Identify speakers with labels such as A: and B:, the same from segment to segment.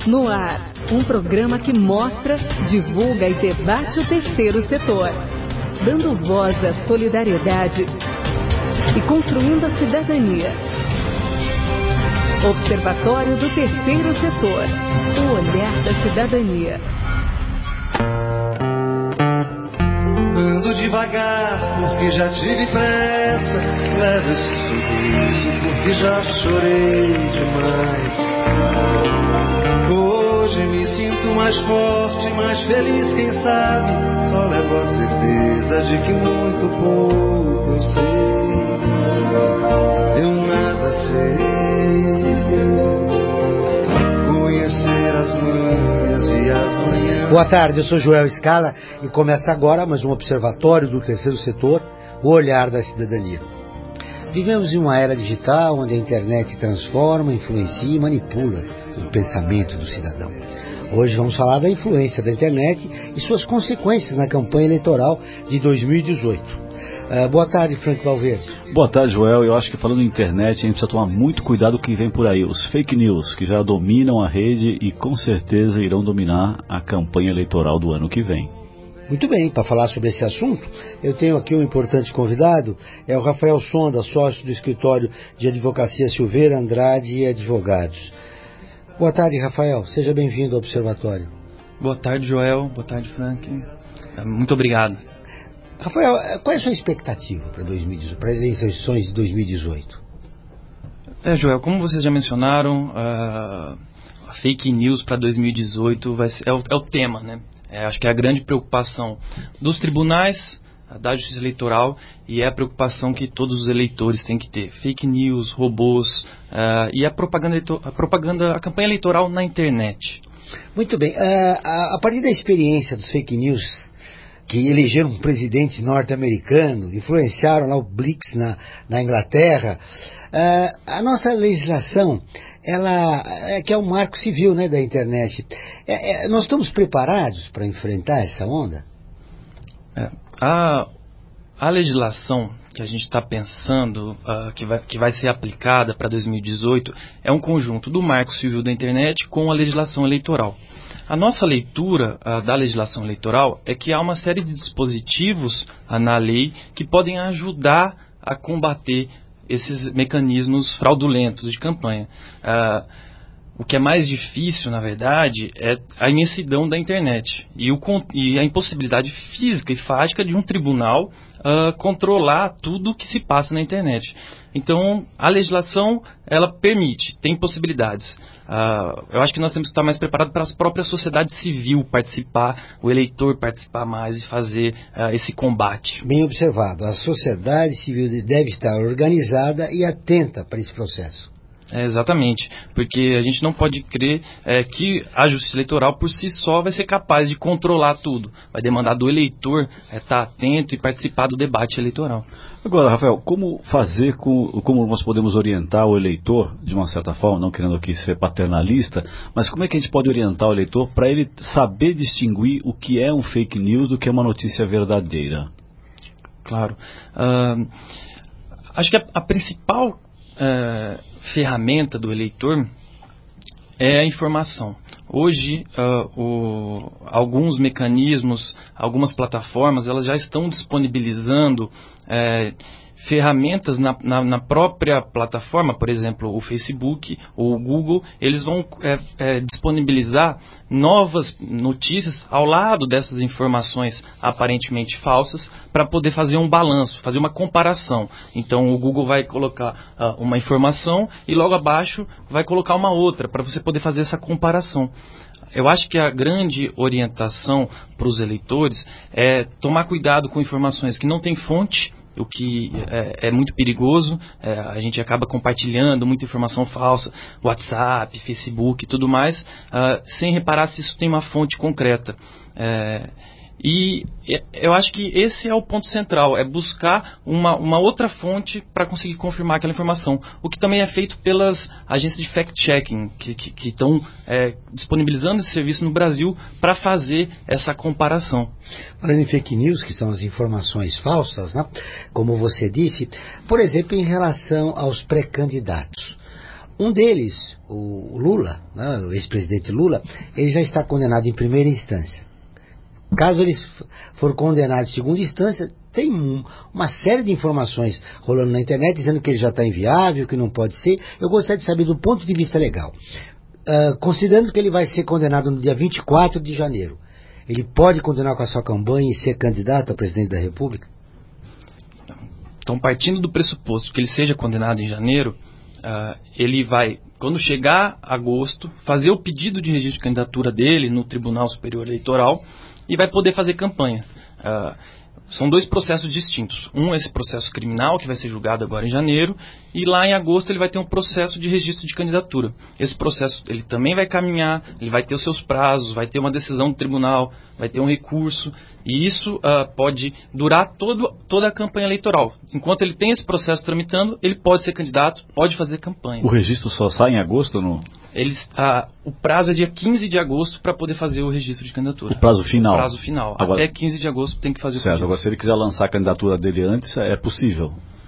A: No ar, um programa que mostra, divulga e debate o terceiro setor, dando voz à solidariedade e construindo a cidadania. Observatório do Terceiro Setor, o olhar da cidadania.
B: Ando devagar porque já tive pressa, levo esse sorriso porque já chorei demais. Hoje me sinto mais forte, mais feliz, quem sabe, só levo a certeza de que muito pouco eu sei, eu nada sei. Conhecer as manhas e as manhãs.
C: Boa tarde, eu sou Joel Scala e começa agora mais um observatório do Terceiro Setor, o olhar da cidadania. Vivemos em uma era digital onde a internet transforma, influencia e manipula o pensamento do cidadão. Hoje vamos falar da influência da internet e suas consequências na campanha eleitoral de 2018. Boa tarde, Frank Valverde.
D: Boa tarde, Joel. Eu acho que falando em internet, a gente precisa tomar muito cuidado com o que vem por aí. Os fake news, que já dominam a rede e com certeza irão dominar a campanha eleitoral do ano que vem.
C: Muito bem, para falar sobre esse assunto, eu tenho aqui um importante convidado, é o Rafael Sonda, sócio do escritório de advocacia Silveira, Andrade e Advogados. Boa tarde, Rafael. Seja bem-vindo ao Observatório.
E: Boa tarde, Joel. Boa tarde, Frank. Muito obrigado.
C: Rafael, qual é a sua expectativa para as eleições de 2018?
E: Joel, como vocês já mencionaram, a fake news para 2018 é o tema, né? Acho que é a grande preocupação dos tribunais, da justiça eleitoral, e é a preocupação que todos os eleitores têm que ter. Fake news, robôs e a campanha eleitoral na internet.
C: Muito bem. A partir da experiência dos fake news que elegeram um presidente norte-americano, influenciaram lá o Blitz na Inglaterra, a nossa legislação, que é um marco civil, né, da internet, nós estamos preparados para enfrentar essa onda?
E: A legislação que a gente está pensando que vai ser aplicada para 2018 é um conjunto do marco civil da internet com a legislação eleitoral. A nossa leitura da legislação eleitoral é que há uma série de dispositivos na lei que podem ajudar a combater esses mecanismos fraudulentos de campanha. O que é mais difícil, na verdade, é a imensidão da internet e a impossibilidade física e fática de um tribunal controlar tudo que se passa na internet. Então, a legislação, ela permite, tem possibilidades. Eu acho que nós temos que estar mais preparados para a própria sociedade civil participar, o eleitor participar mais e fazer esse combate.
C: Bem observado. A sociedade civil deve estar organizada e atenta para esse processo.
E: Exatamente, porque a gente não pode crer que a justiça eleitoral por si só vai ser capaz de controlar tudo. Vai demandar do eleitor estar atento e participar do debate eleitoral.
D: Agora, Rafael, como nós podemos orientar o eleitor, de uma certa forma, não querendo aqui ser paternalista, mas como é que a gente pode orientar o eleitor para ele saber distinguir o que é um fake news do que é uma notícia verdadeira?
E: Claro. Acho que a principal ferramenta do eleitor é a informação. Hoje, alguns mecanismos, algumas plataformas, elas já estão disponibilizando ferramentas na própria plataforma, por exemplo, o Facebook ou o Google, eles vão disponibilizar novas notícias ao lado dessas informações aparentemente falsas para poder fazer um balanço, fazer uma comparação. Então o Google vai colocar uma informação e logo abaixo vai colocar uma outra para você poder fazer essa comparação. Eu acho que a grande orientação para os eleitores é tomar cuidado com informações que não têm fonte, o que é muito perigoso. A gente acaba compartilhando muita informação falsa, WhatsApp, Facebook e tudo mais, sem reparar se isso tem uma fonte concreta. E eu acho que esse é o ponto central, é buscar uma outra fonte para conseguir confirmar aquela informação. O que também é feito pelas agências de fact-checking, que estão disponibilizando esse serviço no Brasil para fazer essa comparação.
C: Falando em fake news, que são as informações falsas, né? Como você disse, por exemplo, em relação aos pré-candidatos. Um deles, o Lula, né, o ex-presidente Lula, ele já está condenado em primeira instância. Caso ele for condenado em segunda instância, tem uma série de informações rolando na internet dizendo que ele já está inviável, que não pode ser. Eu gostaria de saber do ponto de vista legal. Considerando que ele vai ser condenado no dia 24 de janeiro, ele pode continuar com a sua campanha e ser candidato a presidente da República?
E: Então, partindo do pressuposto que ele seja condenado em janeiro, ele vai, quando chegar agosto, fazer o pedido de registro de candidatura dele no Tribunal Superior Eleitoral e vai poder fazer campanha. São dois processos distintos. Um, esse processo criminal, que vai ser julgado agora em janeiro, e lá em agosto ele vai ter um processo de registro de candidatura. Esse processo ele também vai caminhar, ele vai ter os seus prazos, vai ter uma decisão do tribunal, vai ter um recurso, e isso pode durar toda a campanha eleitoral. Enquanto ele tem esse processo tramitando, ele pode ser candidato, pode fazer campanha.
D: O registro só sai em agosto ou não?
E: O prazo é dia 15 de agosto para poder fazer o registro de candidatura.
D: O prazo final?
E: O prazo final. Agora, até 15 de agosto tem que fazer o
D: certo.
E: pedido.
D: Agora, se ele quiser lançar a candidatura dele antes, é possível?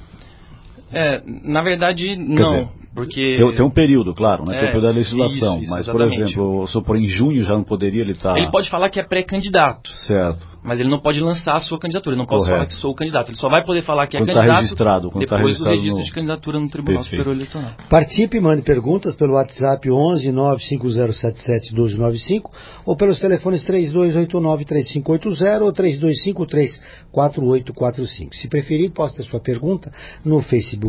E: Na verdade, não.
D: Dizer,
E: porque
D: tem um período, claro, né? Tem um período da legislação.
E: Isso,
D: mas,
E: exatamente.
D: por exemplo, se eu for em junho, já não poderia ele estar...
E: Ele pode falar que é pré-candidato.
D: Certo.
E: Mas ele não pode lançar a sua candidatura. Ele não pode falar que sou candidato. Ele só vai poder falar que
D: quando
E: é candidato
D: registrado,
E: depois do registro de candidatura no Tribunal
D: Perfeito.
E: Superior Eleitoral.
C: Participe e mande perguntas pelo WhatsApp 11 95077 1295 ou pelos telefones 3289-3580 ou 3253-4845. Se preferir, poste a sua pergunta no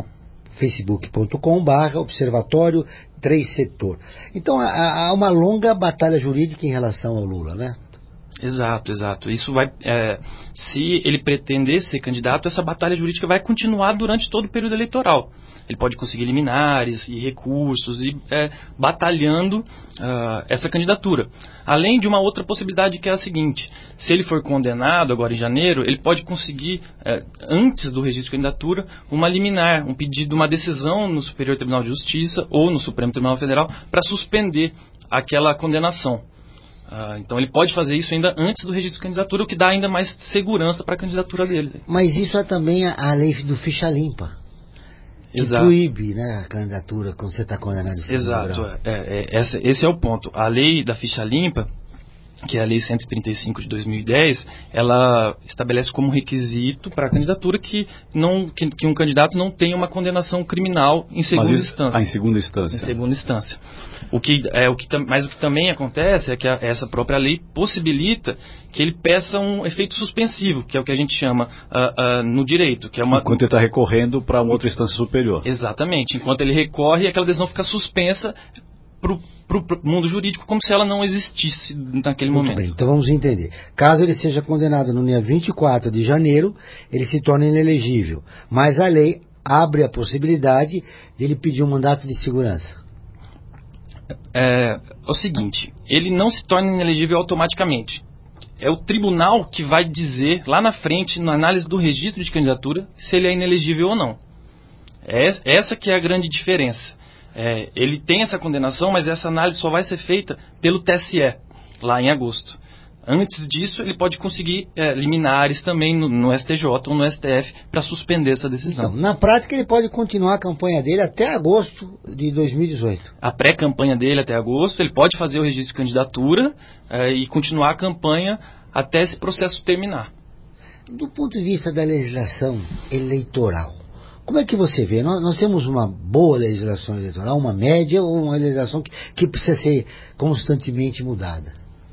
C: facebook.com/Observatório 3 Setor. Então há uma longa batalha jurídica em relação ao Lula, né?
E: Exato. Isso vai, se ele pretender ser candidato, essa batalha jurídica vai continuar durante todo o período eleitoral. Ele pode conseguir liminares e recursos e batalhando essa candidatura. Além de uma outra possibilidade que é a seguinte: se ele for condenado agora em janeiro, ele pode conseguir, antes do registro de candidatura, uma liminar, um pedido, uma decisão no Superior Tribunal de Justiça ou no Supremo Tribunal Federal para suspender aquela condenação. Então ele pode fazer isso ainda antes do registro de candidatura, o que dá ainda mais segurança para a candidatura dele.
C: Mas isso é também a lei do ficha limpa, que proíbe, né, a candidatura quando você está condenado em segundo grau.
E: Esse é o ponto. A lei da ficha limpa, que é a Lei 135 de 2010, ela estabelece como requisito para a candidatura que um candidato não tenha uma condenação criminal em segunda instância.
D: Em segunda instância.
E: Em segunda instância. Mas o que também acontece é que essa própria lei possibilita que ele peça um efeito suspensivo, que é o que a gente chama no direito. Que é
D: enquanto ele está recorrendo para uma outra instância superior.
E: Exatamente. Enquanto ele recorre, aquela decisão fica suspensa para o mundo jurídico, como se ela não existisse naquele momento.
C: Muito bem, então vamos entender. Caso ele seja condenado no dia 24 de janeiro, ele se torna inelegível. Mas a lei abre a possibilidade de ele pedir um mandato de segurança.
E: É o seguinte: ele não se torna inelegível automaticamente. É o tribunal que vai dizer lá na frente, na análise do registro de candidatura, se ele é inelegível ou não. Essa que é a grande diferença. Ele tem essa condenação, mas essa análise só vai ser feita pelo TSE, lá em agosto. Antes disso, ele pode conseguir liminares também no STJ ou no STF para suspender essa decisão.
C: Então, na prática, ele pode continuar a campanha dele até agosto de 2018.
E: A pré-campanha dele até agosto, ele pode fazer o registro de candidatura e continuar a campanha até esse processo terminar.
C: Do ponto de vista da legislação eleitoral, como é que você vê? Nós temos uma boa legislação eleitoral, uma média ou uma legislação que precisa ser constantemente mudada?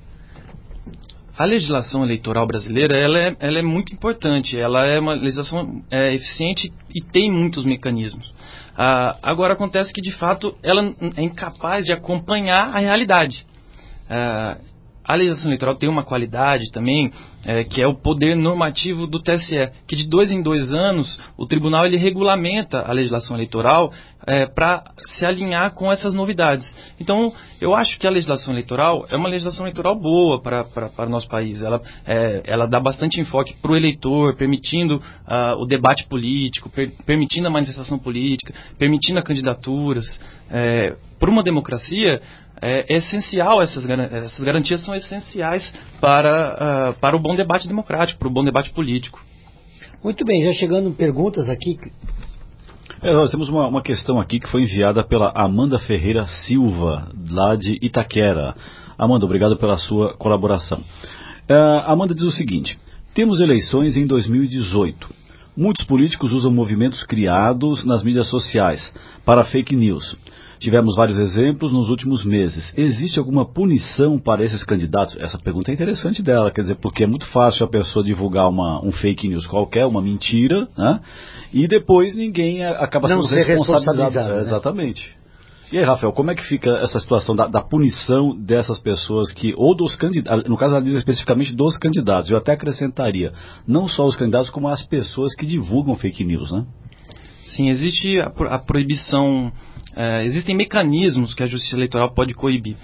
E: A legislação eleitoral brasileira ela é muito importante. Ela é uma legislação eficiente e tem muitos mecanismos. Agora acontece que, de fato, ela é incapaz de acompanhar a realidade. A legislação eleitoral tem uma qualidade também, que é o poder normativo do TSE, que de 2 em 2 anos o tribunal ele regulamenta a legislação eleitoral para se alinhar com essas novidades. Então, eu acho que a legislação eleitoral é uma legislação eleitoral boa para o nosso país. Ela dá bastante enfoque para o eleitor, permitindo o debate político, permitindo a manifestação política, permitindo as candidaturas. Para uma democracia, é essencial, essas garantias são essenciais para o bom debate democrático, para o bom debate político.
C: Muito bem, já chegando perguntas aqui.
D: Nós temos uma questão aqui que foi enviada pela Amanda Ferreira Silva, lá de Itaquera. Amanda, obrigado pela sua colaboração. Amanda diz o seguinte: temos eleições em 2018. Muitos políticos usam movimentos criados nas mídias sociais para fake news. Tivemos vários exemplos nos últimos meses. Existe alguma punição para esses candidatos? Essa pergunta é interessante dela, quer dizer, porque é muito fácil a pessoa divulgar um fake news qualquer, uma mentira, né? E depois ninguém acaba sendo responsabilizado.
C: Né?
D: Exatamente. E aí, Rafael, como é que fica essa situação da punição dessas pessoas ou dos candidatos, no caso ela diz especificamente dos candidatos, eu até acrescentaria, não só os candidatos, como as pessoas que divulgam fake news, né?
E: Sim, existe a proibição, existem mecanismos que a Justiça Eleitoral pode coibir.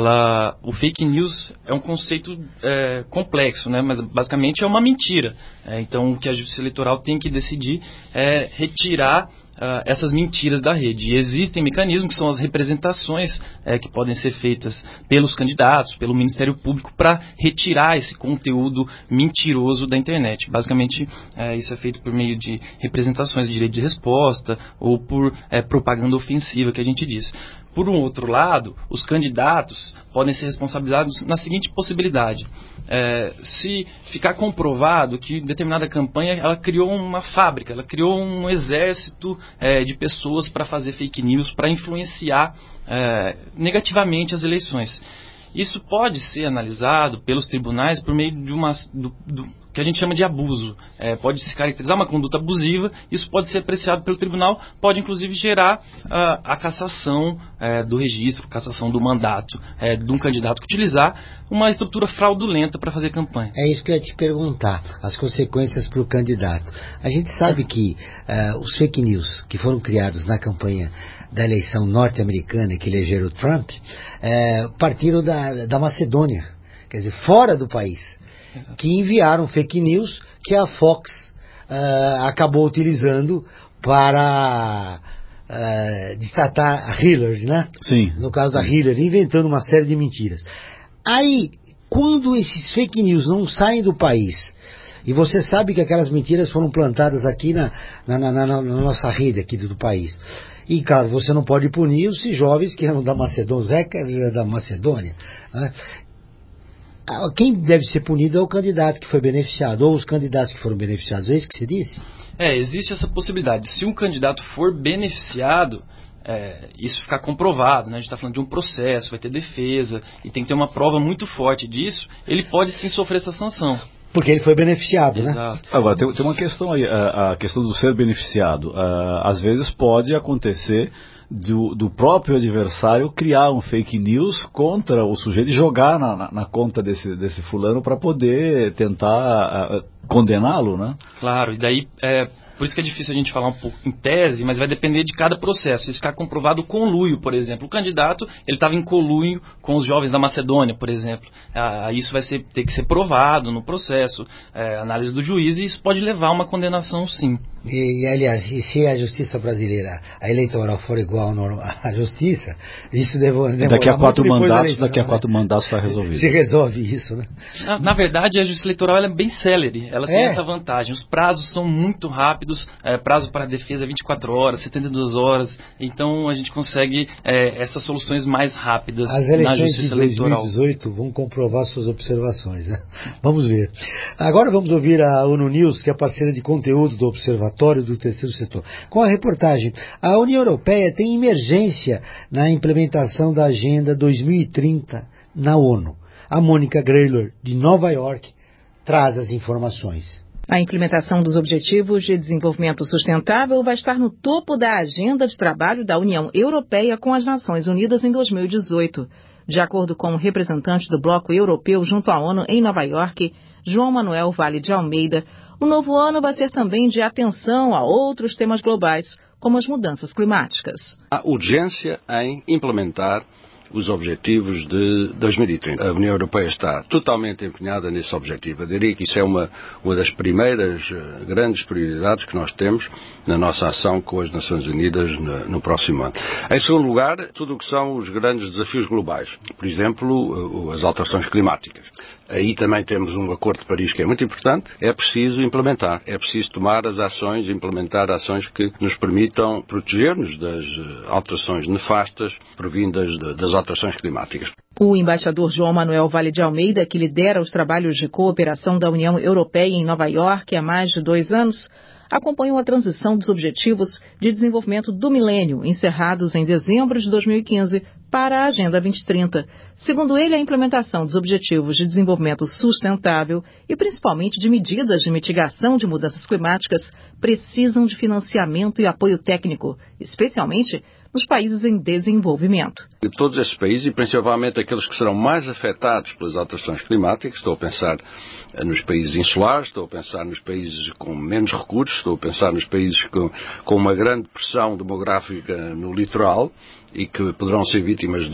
E: O fake news é um conceito complexo, né? Mas basicamente é uma mentira. Então o que a Justiça Eleitoral tem que decidir é retirar essas mentiras da rede. E existem mecanismos que são as representações que podem ser feitas pelos candidatos, pelo Ministério Público, para retirar esse conteúdo mentiroso da internet. Basicamente, isso é feito por meio de representações de direito de resposta ou por propaganda ofensiva, que a gente diz. Por um outro lado, os candidatos podem ser responsabilizados na seguinte possibilidade. Se ficar comprovado que determinada campanha ela criou uma fábrica, ela criou um exército de pessoas para fazer fake news, para influenciar negativamente as eleições. Isso pode ser analisado pelos tribunais por meio de que a gente chama de abuso. Pode se caracterizar uma conduta abusiva, isso pode ser apreciado pelo tribunal, pode inclusive gerar a cassação do registro, cassação do mandato de um candidato que utilizar uma estrutura fraudulenta para fazer campanha.
C: É isso que eu ia te perguntar, as consequências para o candidato. A gente sabe que os fake news que foram criados na campanha da eleição norte-americana que elegeram o Trump partiram da Macedônia, quer dizer, fora do país. Exato. Que enviaram fake news que a Fox acabou utilizando para destratar a Hillary, né?
D: Sim.
C: No caso da Hillary, inventando uma série de mentiras. Aí, quando esses fake news não saem do país, e você sabe que aquelas mentiras foram plantadas aqui na nossa rede aqui do país, e claro, você não pode punir os jovens que eram da Macedônia, os hackers da Macedônia, né? Quem deve ser punido é o candidato que foi beneficiado, ou os candidatos que foram beneficiados, é isso que você disse?
E: Existe essa possibilidade. Se um candidato for beneficiado, isso ficar comprovado, né? A gente está falando de um processo, vai ter defesa, e tem que ter uma prova muito forte disso, ele pode sim sofrer essa sanção.
C: Porque ele foi beneficiado,
E: Exato.
C: Né?
D: Agora, tem uma questão aí, a questão do ser beneficiado. Às vezes pode acontecer do próprio adversário criar um fake news contra o sujeito e jogar na conta desse fulano para poder tentar condená-lo, né?
E: Claro, e daí por isso que é difícil a gente falar um pouco em tese, mas vai depender de cada processo. Se ficar comprovado o conluio, por exemplo. O candidato, ele estava em conluio com os jovens da Macedônia, por exemplo. Isso vai ter que ser provado no processo, análise do juiz, e isso pode levar a uma condenação, sim.
C: E aliás, se a justiça brasileira, a eleitoral, for igual à justiça, isso demora
D: daqui a 4 mandatos,
C: eleição,
D: daqui a 4 mandatos está resolvido.
C: Se resolve isso, né?
E: Na verdade, a justiça eleitoral ela é bem célere, ela tem essa vantagem. Os prazos são muito rápidos, prazo para a defesa é 24 horas, 72 horas, então a gente consegue essas soluções mais rápidas na justiça eleitoral.
C: As eleições de 2018 vão comprovar suas observações, né? Vamos ver. Agora vamos ouvir a ONU News, que é parceira de conteúdo do Observatório do Terceiro Setor. Com a reportagem, a União Europeia tem emergência na implementação da Agenda 2030 na ONU. A Mônica Graylor, de Nova York, traz as informações.
A: A implementação dos Objetivos de Desenvolvimento Sustentável vai estar no topo da agenda de trabalho da União Europeia com as Nações Unidas em 2018. De acordo com o representante do Bloco Europeu junto à ONU em Nova York, João Manuel Vale de Almeida, o novo ano vai ser também de atenção a outros temas globais, como as mudanças climáticas.
F: A urgência em implementar os objetivos de 2030. A União Europeia está totalmente empenhada nesse objetivo. Eu diria que isso é uma das primeiras grandes prioridades que nós temos na nossa ação com as Nações Unidas no próximo ano. Em segundo lugar, tudo o que são os grandes desafios globais. Por exemplo, as alterações climáticas. Aí também temos um Acordo de Paris que é muito importante. É preciso implementar. É preciso tomar as ações, implementar ações que nos permitam proteger-nos das alterações nefastas provindas das alterações climáticas.
A: O embaixador João Manuel Vale de Almeida, que lidera os trabalhos de cooperação da União Europeia em Nova York há mais de 2 anos, acompanhou a transição dos Objetivos de Desenvolvimento do Milênio, encerrados em dezembro de 2015, para a Agenda 2030. Segundo ele, a implementação dos Objetivos de Desenvolvimento Sustentável e principalmente de medidas de mitigação de mudanças climáticas precisam de financiamento e apoio técnico, especialmente nos países em desenvolvimento.
F: De todos esses países, e principalmente aqueles que serão mais afetados pelas alterações climáticas, estou a pensar nos países insulares, estou a pensar nos países com menos recursos, estou a pensar nos países com uma grande pressão demográfica no litoral e que poderão ser vítimas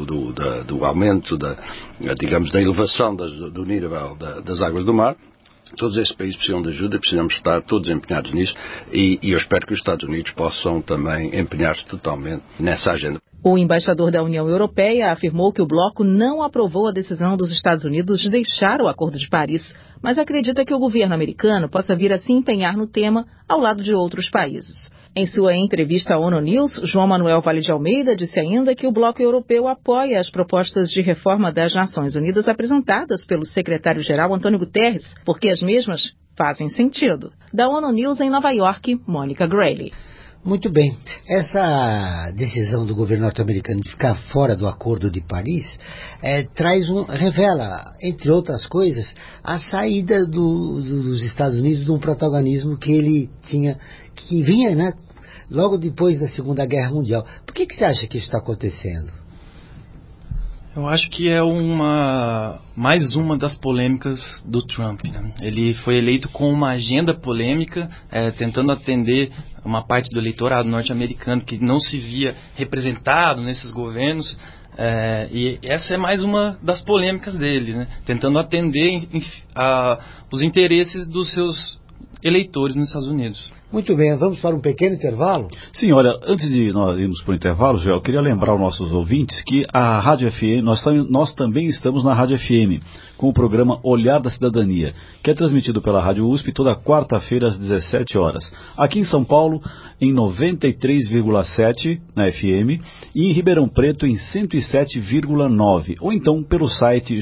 F: do aumento, da elevação do nível das águas do mar. Todos esses países precisam de ajuda, precisamos estar todos empenhados nisso e eu espero que os Estados Unidos possam também empenhar-se totalmente nessa agenda.
A: O embaixador da União Europeia afirmou que o bloco não aprovou a decisão dos Estados Unidos de deixar o Acordo de Paris, mas acredita que o governo americano possa vir a se empenhar no tema ao lado de outros países. Em sua entrevista à ONU News, João Manuel Vale de Almeida disse ainda que o bloco europeu apoia as propostas de reforma das Nações Unidas apresentadas pelo secretário-geral Antônio Guterres, porque as mesmas fazem sentido. Da ONU News em Nova York, Mônica Grayley.
C: Muito bem. Essa decisão do governo norte-americano de ficar fora do Acordo de Paris revela, entre outras coisas, a saída dos Estados Unidos de um protagonismo que ele tinha, que vinha, né, logo depois da Segunda Guerra Mundial. Por que você acha que isso está acontecendo?
E: Eu acho que é mais uma das polêmicas do Trump, né? Ele foi eleito com uma agenda polêmica, tentando atender uma parte do eleitorado norte-americano que não se via representado nesses governos, e essa é mais uma das polêmicas dele, né? Tentando atender os interesses dos seus eleitores nos Estados Unidos.
C: Muito bem, vamos para um pequeno intervalo?
D: Sim, olha, antes de nós irmos para o intervalo, Joel, eu queria lembrar aos nossos ouvintes que a Rádio FM, nós também estamos na Rádio FM, com o programa Olhar da Cidadania, que é transmitido pela Rádio USP toda quarta-feira às 17 horas. Aqui em São Paulo, em 93,7 na FM e em Ribeirão Preto em 107,9, ou então pelo site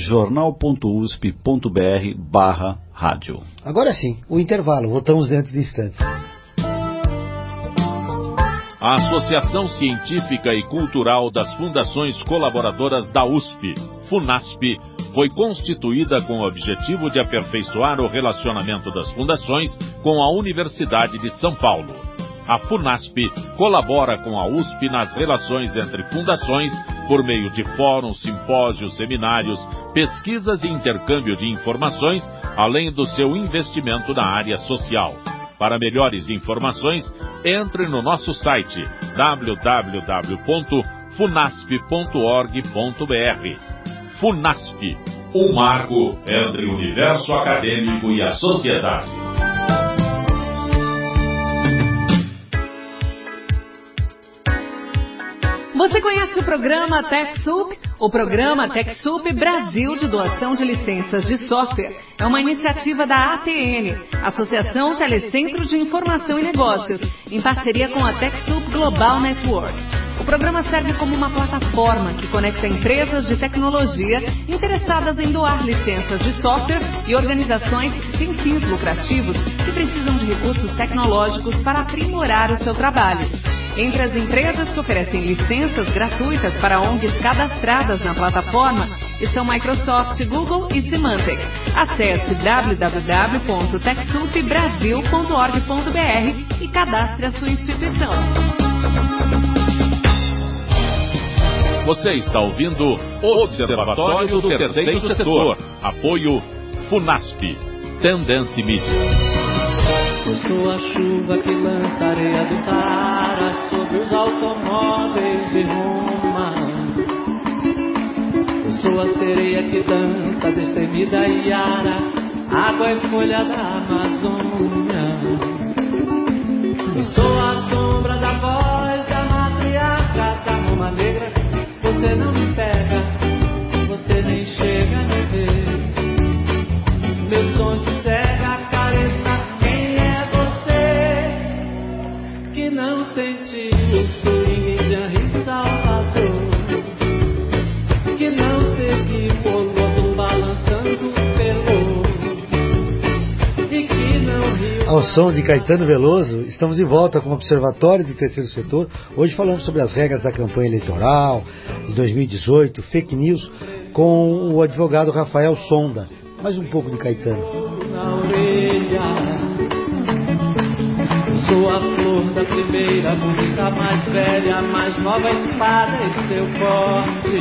D: jornal.usp.br/rádio.
C: Agora sim, o intervalo, voltamos dentro de instantes.
G: A Associação Científica e Cultural das Fundações Colaboradoras da USP, FUNASP, foi constituída com o objetivo de aperfeiçoar o relacionamento das fundações com a Universidade de São Paulo. A FUNASP colabora com a USP nas relações entre fundações por meio de fóruns, simpósios, seminários, pesquisas e intercâmbio de informações, além do seu investimento na área social. Para melhores informações, entre no nosso site www.funasp.org.br. FUNASP, um marco entre o universo acadêmico e a sociedade.
H: Você conhece o programa TechSoup? O programa TechSoup Brasil de Doação de Licenças de Software é uma iniciativa da ATN, Associação Telecentro de Informação e Negócios, em parceria com a TechSoup Global Network. O programa serve como uma plataforma que conecta empresas de tecnologia interessadas em doar licenças de software e organizações sem fins lucrativos que precisam de recursos tecnológicos para aprimorar o seu trabalho. Entre as empresas que oferecem licenças gratuitas para ONGs cadastradas na plataforma estão Microsoft, Google e Symantec. Acesse www.techsoupbrasil.org.br e cadastre a sua instituição.
G: Você está ouvindo Observatório do Terceiro Setor. Apoio FUNASP. Tendência Mídia.
I: Eu sou a chuva que lança areia do Saara sobre os automóveis de Roma. sou a sereia que dança, destemida Iara, água e folha da Amazônia. Eu sou a sombra da voz da matriarca da Roma Negra. Você não me pega, você nem chega a me ver. Meu som te cega, careta. Quem é você que não sentiu o swing de Henri Salvador? Que não se equipou todo balançando pelo e que não riu.
C: Ao som de Caetano Veloso, estamos de volta com o Observatório do Terceiro Setor. Hoje falamos sobre as regras da campanha eleitoral de 2018, fake news, com o advogado Rafael Sonda. Mais um pouco de Caetano.
I: Na orelha, sou a flor da primeira música, mais velha, mais nova espada em seu porte.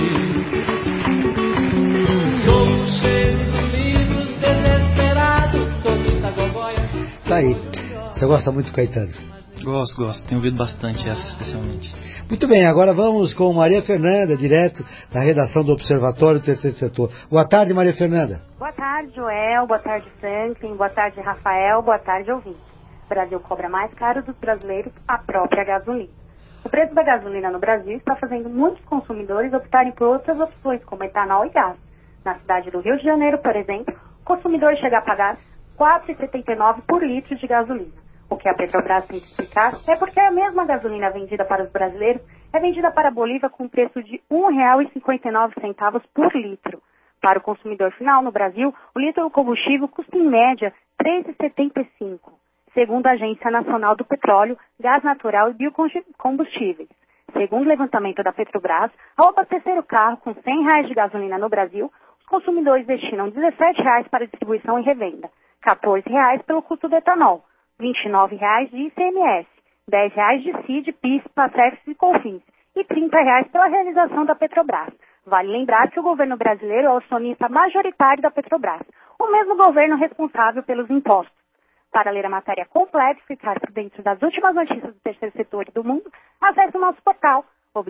I: Sou o cheiro dos livros desesperados, sou Rita Gogóia.
C: Tá aí. Você gosta muito do Caetano?
E: Gosto. Tenho ouvido bastante essa, especialmente.
C: Muito bem, agora vamos com Maria Fernanda, direto da redação do Observatório do Terceiro Setor. Boa tarde, Maria Fernanda.
J: Boa tarde, Joel. Boa tarde, Franklin. Boa tarde, Rafael. Boa tarde, ouvinte. O Brasil cobra mais caro dos brasileiros a própria gasolina. O preço da gasolina no Brasil está fazendo muitos consumidores optarem por outras opções, como etanol e gás. Na cidade do Rio de Janeiro, por exemplo, o consumidor chega a pagar R$ 4,79 por litro de gasolina. O que a Petrobras tem que explicar é porque a mesma gasolina vendida para os brasileiros é vendida para a Bolívia com preço de R$ 1,59 por litro. Para o consumidor final no Brasil, o litro do combustível custa em média R$ 3,75, segundo a Agência Nacional do Petróleo, Gás Natural e Biocombustíveis. Segundo o levantamento da Petrobras, ao abastecer o carro com R$ 100 de gasolina no Brasil, os consumidores destinam R$ 17 para distribuição e revenda, R$ 14 pelo custo do etanol, R$ 29 de ICMS, R$ 10 de CID, PIS, PASEX e COFINS e R$ 30 pela realização da Petrobras. Vale lembrar que o governo brasileiro é o acionista majoritário da Petrobras, o mesmo governo responsável pelos impostos. Para ler a matéria completa e ficar por dentro das últimas notícias do terceiro setor e do mundo, acesse o nosso portal,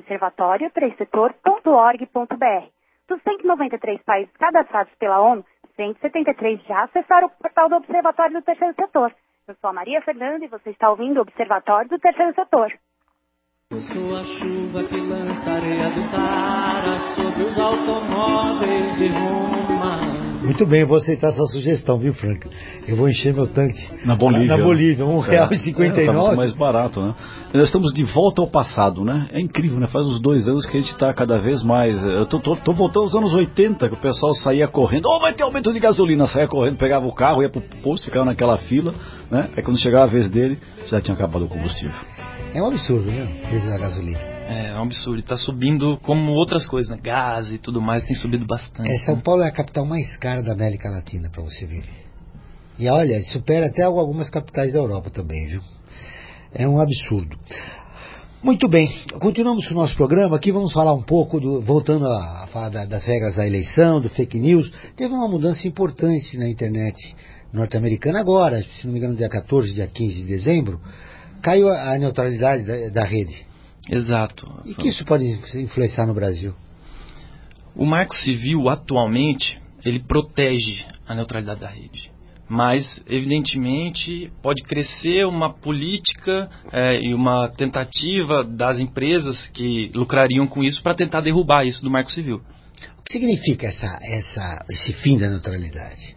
J: observatório3setor.org.br. Dos 193 países cadastrados pela ONU, 173 já acessaram o portal do Observatório do Terceiro Setor. Eu sou a Maria Fernanda e você está ouvindo o Observatório do Terceiro Setor.
I: Eu sou a chuva que lança areia do Saara sobre os automóveis de Roma.
C: Muito bem, eu vou aceitar sua sugestão, viu, Frank? Eu vou encher meu tanque
D: na Bolívia.
C: R$1,59.
D: Tá muito mais barato, né? Nós estamos de volta ao passado, né? É incrível, né? Faz uns 2 anos que a gente está cada vez mais... Eu tô voltando aos anos 80, que o pessoal saía correndo. Vai ter aumento de gasolina. Saía correndo, pegava o carro, ia pro posto, ficava naquela fila, né? Aí quando chegava a vez dele, já tinha acabado o combustível.
C: É um absurdo, né? O preço da gasolina.
E: É um absurdo. Está subindo como outras coisas, né? Gás e tudo mais, tem subido bastante.
C: São Paulo é a capital mais cara da América Latina para você viver. E olha, supera até algumas capitais da Europa também, viu? É um absurdo. Muito bem, continuamos com o nosso programa. Aqui vamos falar um pouco, voltando a falar das regras da eleição, do fake news. Teve uma mudança importante na internet norte-americana agora, se não me engano, dia 14, dia 15 de dezembro. Caiu a neutralidade da rede.
E: Exato.
C: E que isso pode influenciar no Brasil?
E: O Marco Civil, atualmente, ele protege a neutralidade da rede. Mas, evidentemente, pode crescer uma política e uma tentativa das empresas que lucrariam com isso para tentar derrubar isso do Marco Civil.
C: O que significa esse fim da neutralidade?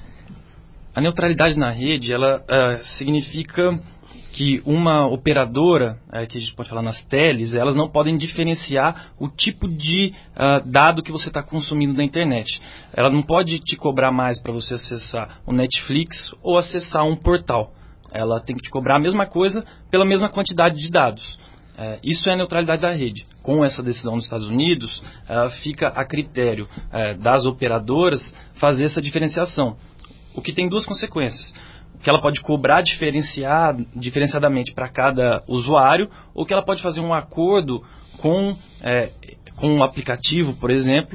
E: A neutralidade na rede, ela significa que uma operadora, que a gente pode falar nas teles, elas não podem diferenciar o tipo de dado que você está consumindo na internet. Ela não pode te cobrar mais para você acessar o Netflix ou acessar um portal. Ela tem que te cobrar a mesma coisa pela mesma quantidade de dados. Isso é a neutralidade da rede. Com essa decisão dos Estados Unidos, fica a critério das operadoras fazer essa diferenciação. O que tem 2 consequências. Que ela pode cobrar diferenciadamente para cada usuário, ou que ela pode fazer um acordo com um aplicativo, por exemplo,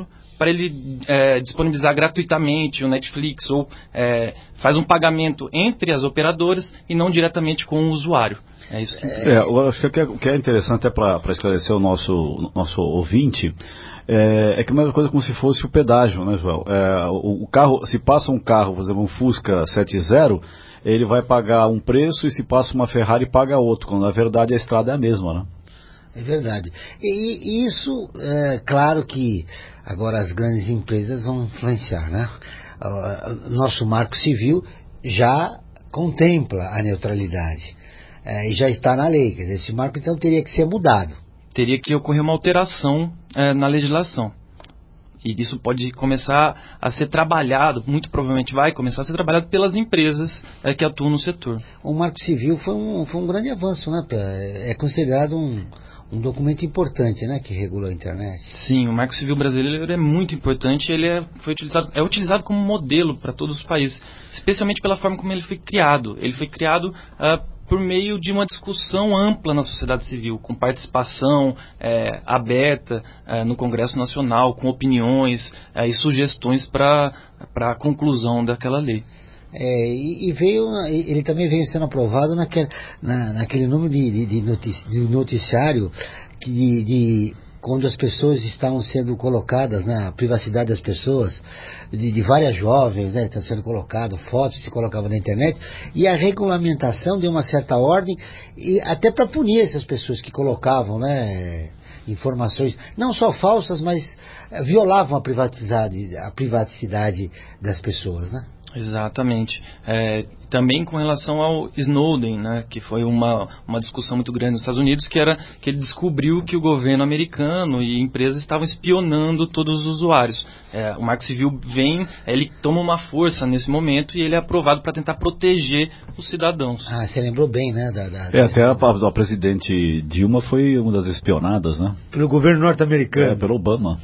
E: para ele disponibilizar gratuitamente o Netflix ou faz um pagamento entre as operadoras e não diretamente com o usuário. É isso que
D: eu acho que o que é interessante para esclarecer o nosso ouvinte é que a mesma coisa como se fosse o pedágio, né, Joel? O carro, se passa um carro, por exemplo, um Fusca 70, ele vai pagar um preço, e se passa uma Ferrari paga outro, quando na verdade a estrada é a mesma, né?
C: É verdade. E isso, claro que agora as grandes empresas vão influenciar, né? Nosso Marco Civil já contempla a neutralidade, e já está na lei. Quer dizer, esse marco então teria que ser mudado.
E: Teria que ocorrer uma alteração na legislação. E isso pode começar a ser trabalhado, muito provavelmente vai começar a ser trabalhado pelas empresas que atuam no setor.
C: O Marco Civil foi um grande avanço, né? É considerado um documento importante, né, que regula a internet.
E: Sim, o Marco Civil brasileiro é muito importante. Ele é utilizado como modelo para todos os países, especialmente pela forma como ele foi criado. Ele foi criado por meio de uma discussão ampla na sociedade civil, com participação aberta no Congresso Nacional, com opiniões e sugestões para a conclusão daquela lei.
C: Ele também veio sendo aprovado naquele número de noticiário quando as pessoas estavam sendo colocadas, né, a privacidade das pessoas, de várias jovens, né, estão sendo colocadas, fotos se colocavam na internet, e a regulamentação deu uma certa ordem, e até para punir essas pessoas que colocavam, né, informações, não só falsas, mas violavam a privacidade das pessoas, né?
E: Exatamente. Também com relação ao Snowden, né, que foi uma discussão muito grande nos Estados Unidos, que ele descobriu que o governo americano e empresas estavam espionando todos os usuários. O Marco Civil ele toma uma força nesse momento e ele é aprovado para tentar proteger os cidadãos.
C: Você lembrou bem, né?
D: Até a presidente Dilma foi uma das espionadas, né?
C: Pelo governo norte-americano.
D: Pelo Obama.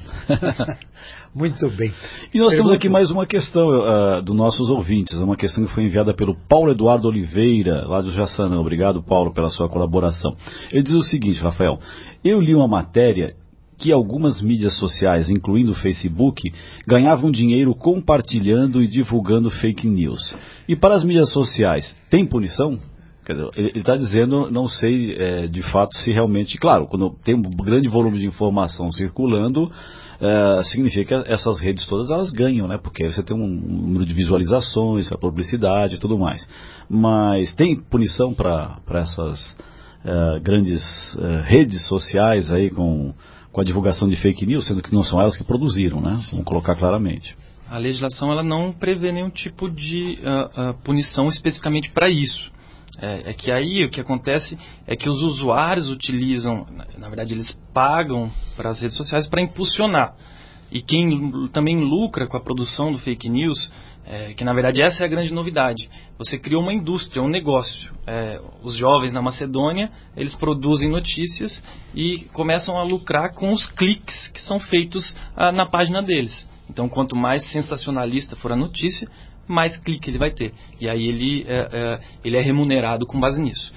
C: Muito bem.
D: E nós temos aqui mais uma questão dos nossos ouvintes, uma questão que foi enviada pelo Paulo Eduardo Oliveira, lá do Jaçanã. Obrigado, Paulo, pela sua colaboração. Ele diz o seguinte, Rafael: eu li uma matéria que algumas mídias sociais, incluindo o Facebook, ganhavam dinheiro compartilhando e divulgando fake news. E para as mídias sociais, tem punição? Quer dizer, ele está dizendo, não sei de fato se realmente... Claro, quando tem um grande volume de informação circulando, significa que essas redes todas elas ganham, né? Porque você tem um número de visualizações, a publicidade e tudo mais. Mas tem punição para essas grandes redes sociais aí com a divulgação de fake news, sendo que não são elas que produziram, né? Vamos colocar claramente.
E: A legislação ela não prevê nenhum tipo de punição especificamente para isso. Que aí o que acontece é que os usuários utilizam, na verdade eles pagam para as redes sociais para impulsionar. E quem também lucra com a produção do fake news, que na verdade essa é a grande novidade. Você criou uma indústria, um negócio. Os jovens na Macedônia, eles produzem notícias e começam a lucrar com os cliques que são feitos na página deles. Então quanto mais sensacionalista for a notícia, mais clique ele vai ter. E aí ele é remunerado com base nisso.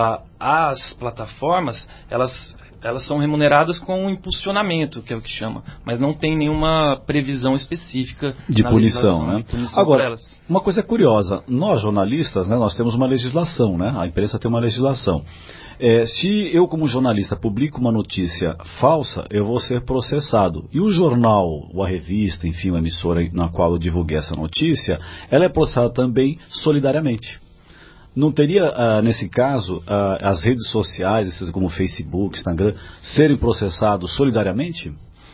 E: As plataformas, elas são remuneradas com um impulsionamento, que é o que chama, mas não tem nenhuma previsão específica
D: de punição, né?
E: De punição.
D: Agora, uma coisa curiosa, nós jornalistas, né, nós temos uma legislação, né? A imprensa tem uma legislação. Se eu, como jornalista, publico uma notícia falsa, eu vou ser processado. E o jornal, ou a revista, enfim, uma emissora na qual eu divulguei essa notícia, ela é processada também solidariamente. Não teria, nesse caso, as redes sociais, esses como Facebook, Instagram, serem processados solidariamente?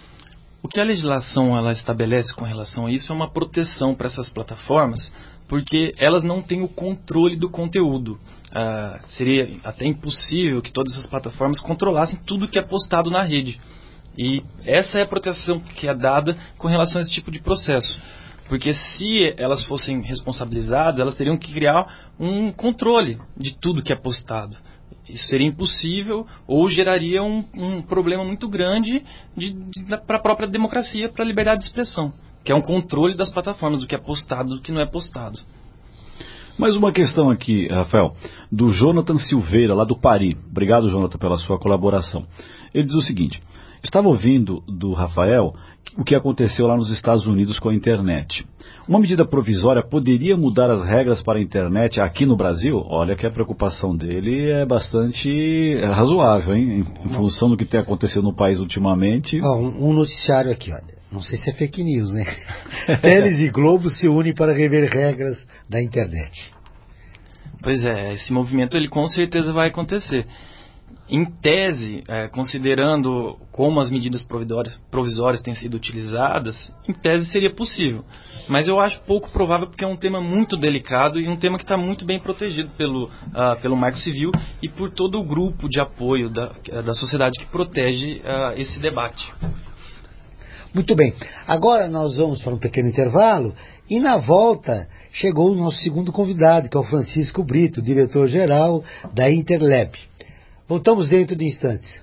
E: O que a legislação ela estabelece com relação a isso é uma proteção para essas plataformas, porque elas não têm o controle do conteúdo. Seria até impossível que todas essas plataformas controlassem tudo que é postado na rede. E essa é a proteção que é dada com relação a esse tipo de processo. Porque se elas fossem responsabilizadas, elas teriam que criar um controle de tudo que é postado. Isso seria impossível ou geraria um problema muito grande para a própria democracia, para a liberdade de expressão, que é um controle das plataformas, do que é postado e do que não é postado.
D: Mais uma questão aqui, Rafael, do Jonathan Silveira, lá do Pari. Obrigado, Jonathan, pela sua colaboração. Ele diz o seguinte: estava ouvindo do Rafael o que aconteceu lá nos Estados Unidos com a internet. Uma medida provisória poderia mudar as regras para a internet aqui no Brasil? Olha que a preocupação dele é bastante razoável, hein? Em função do que tem acontecido no país ultimamente.
C: Um noticiário aqui, olha. Não sei se é fake news, né? Teles e Globo se unem para rever regras da internet.
E: Pois é, esse movimento ele com certeza vai acontecer. Em tese, considerando como as medidas provisórias têm sido utilizadas, em tese seria possível. Mas eu acho pouco provável porque é um tema muito delicado e um tema que está muito bem protegido pelo Marco Civil e por todo o grupo de apoio da sociedade que protege esse debate.
C: Muito bem. Agora nós vamos para um pequeno intervalo e na volta chegou o nosso segundo convidado, que é o Francisco Brito, diretor-geral da Interlab. Voltamos dentro de instantes.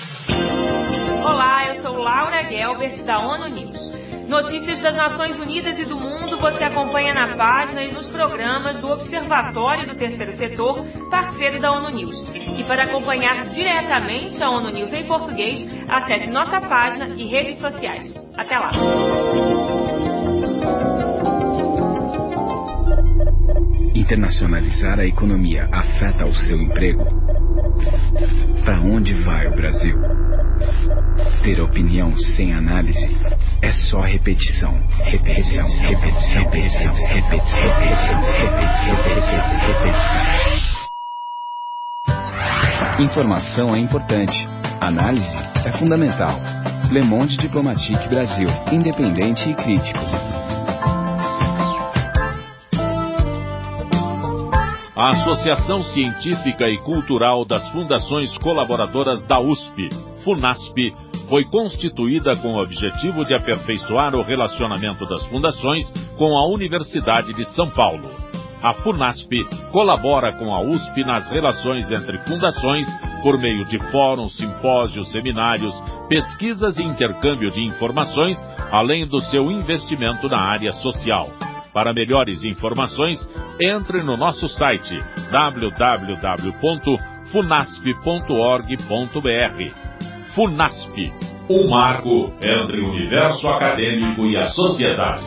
K: Olá, eu sou Laura Gelbert, da ONU News. Notícias das Nações Unidas e do mundo você acompanha na página e nos programas do Observatório do Terceiro Setor, parceiro da ONU News. E para acompanhar diretamente a ONU News em português, acesse nossa página e redes sociais. Até lá!
L: Internacionalizar a economia afeta o seu emprego? Para onde vai o Brasil? Ter opinião sem análise é só repetição. Repetição, repetição, repetição, repetição, repetição, repetição, repetição, repetição. Informação é importante. Análise é fundamental. Le Monde Diplomatique Brasil. Independente e crítico.
G: A Associação Científica e Cultural das Fundações Colaboradoras da USP, FUNASP, foi constituída com o objetivo de aperfeiçoar o relacionamento das fundações com a Universidade de São Paulo. A FUNASP colabora com a USP nas relações entre fundações por meio de fóruns, simpósios, seminários, pesquisas e intercâmbio de informações, além do seu investimento na área social. Para melhores informações, entre no nosso site www.funasp.org.br. FUNASP, um marco entre o universo acadêmico e a sociedade.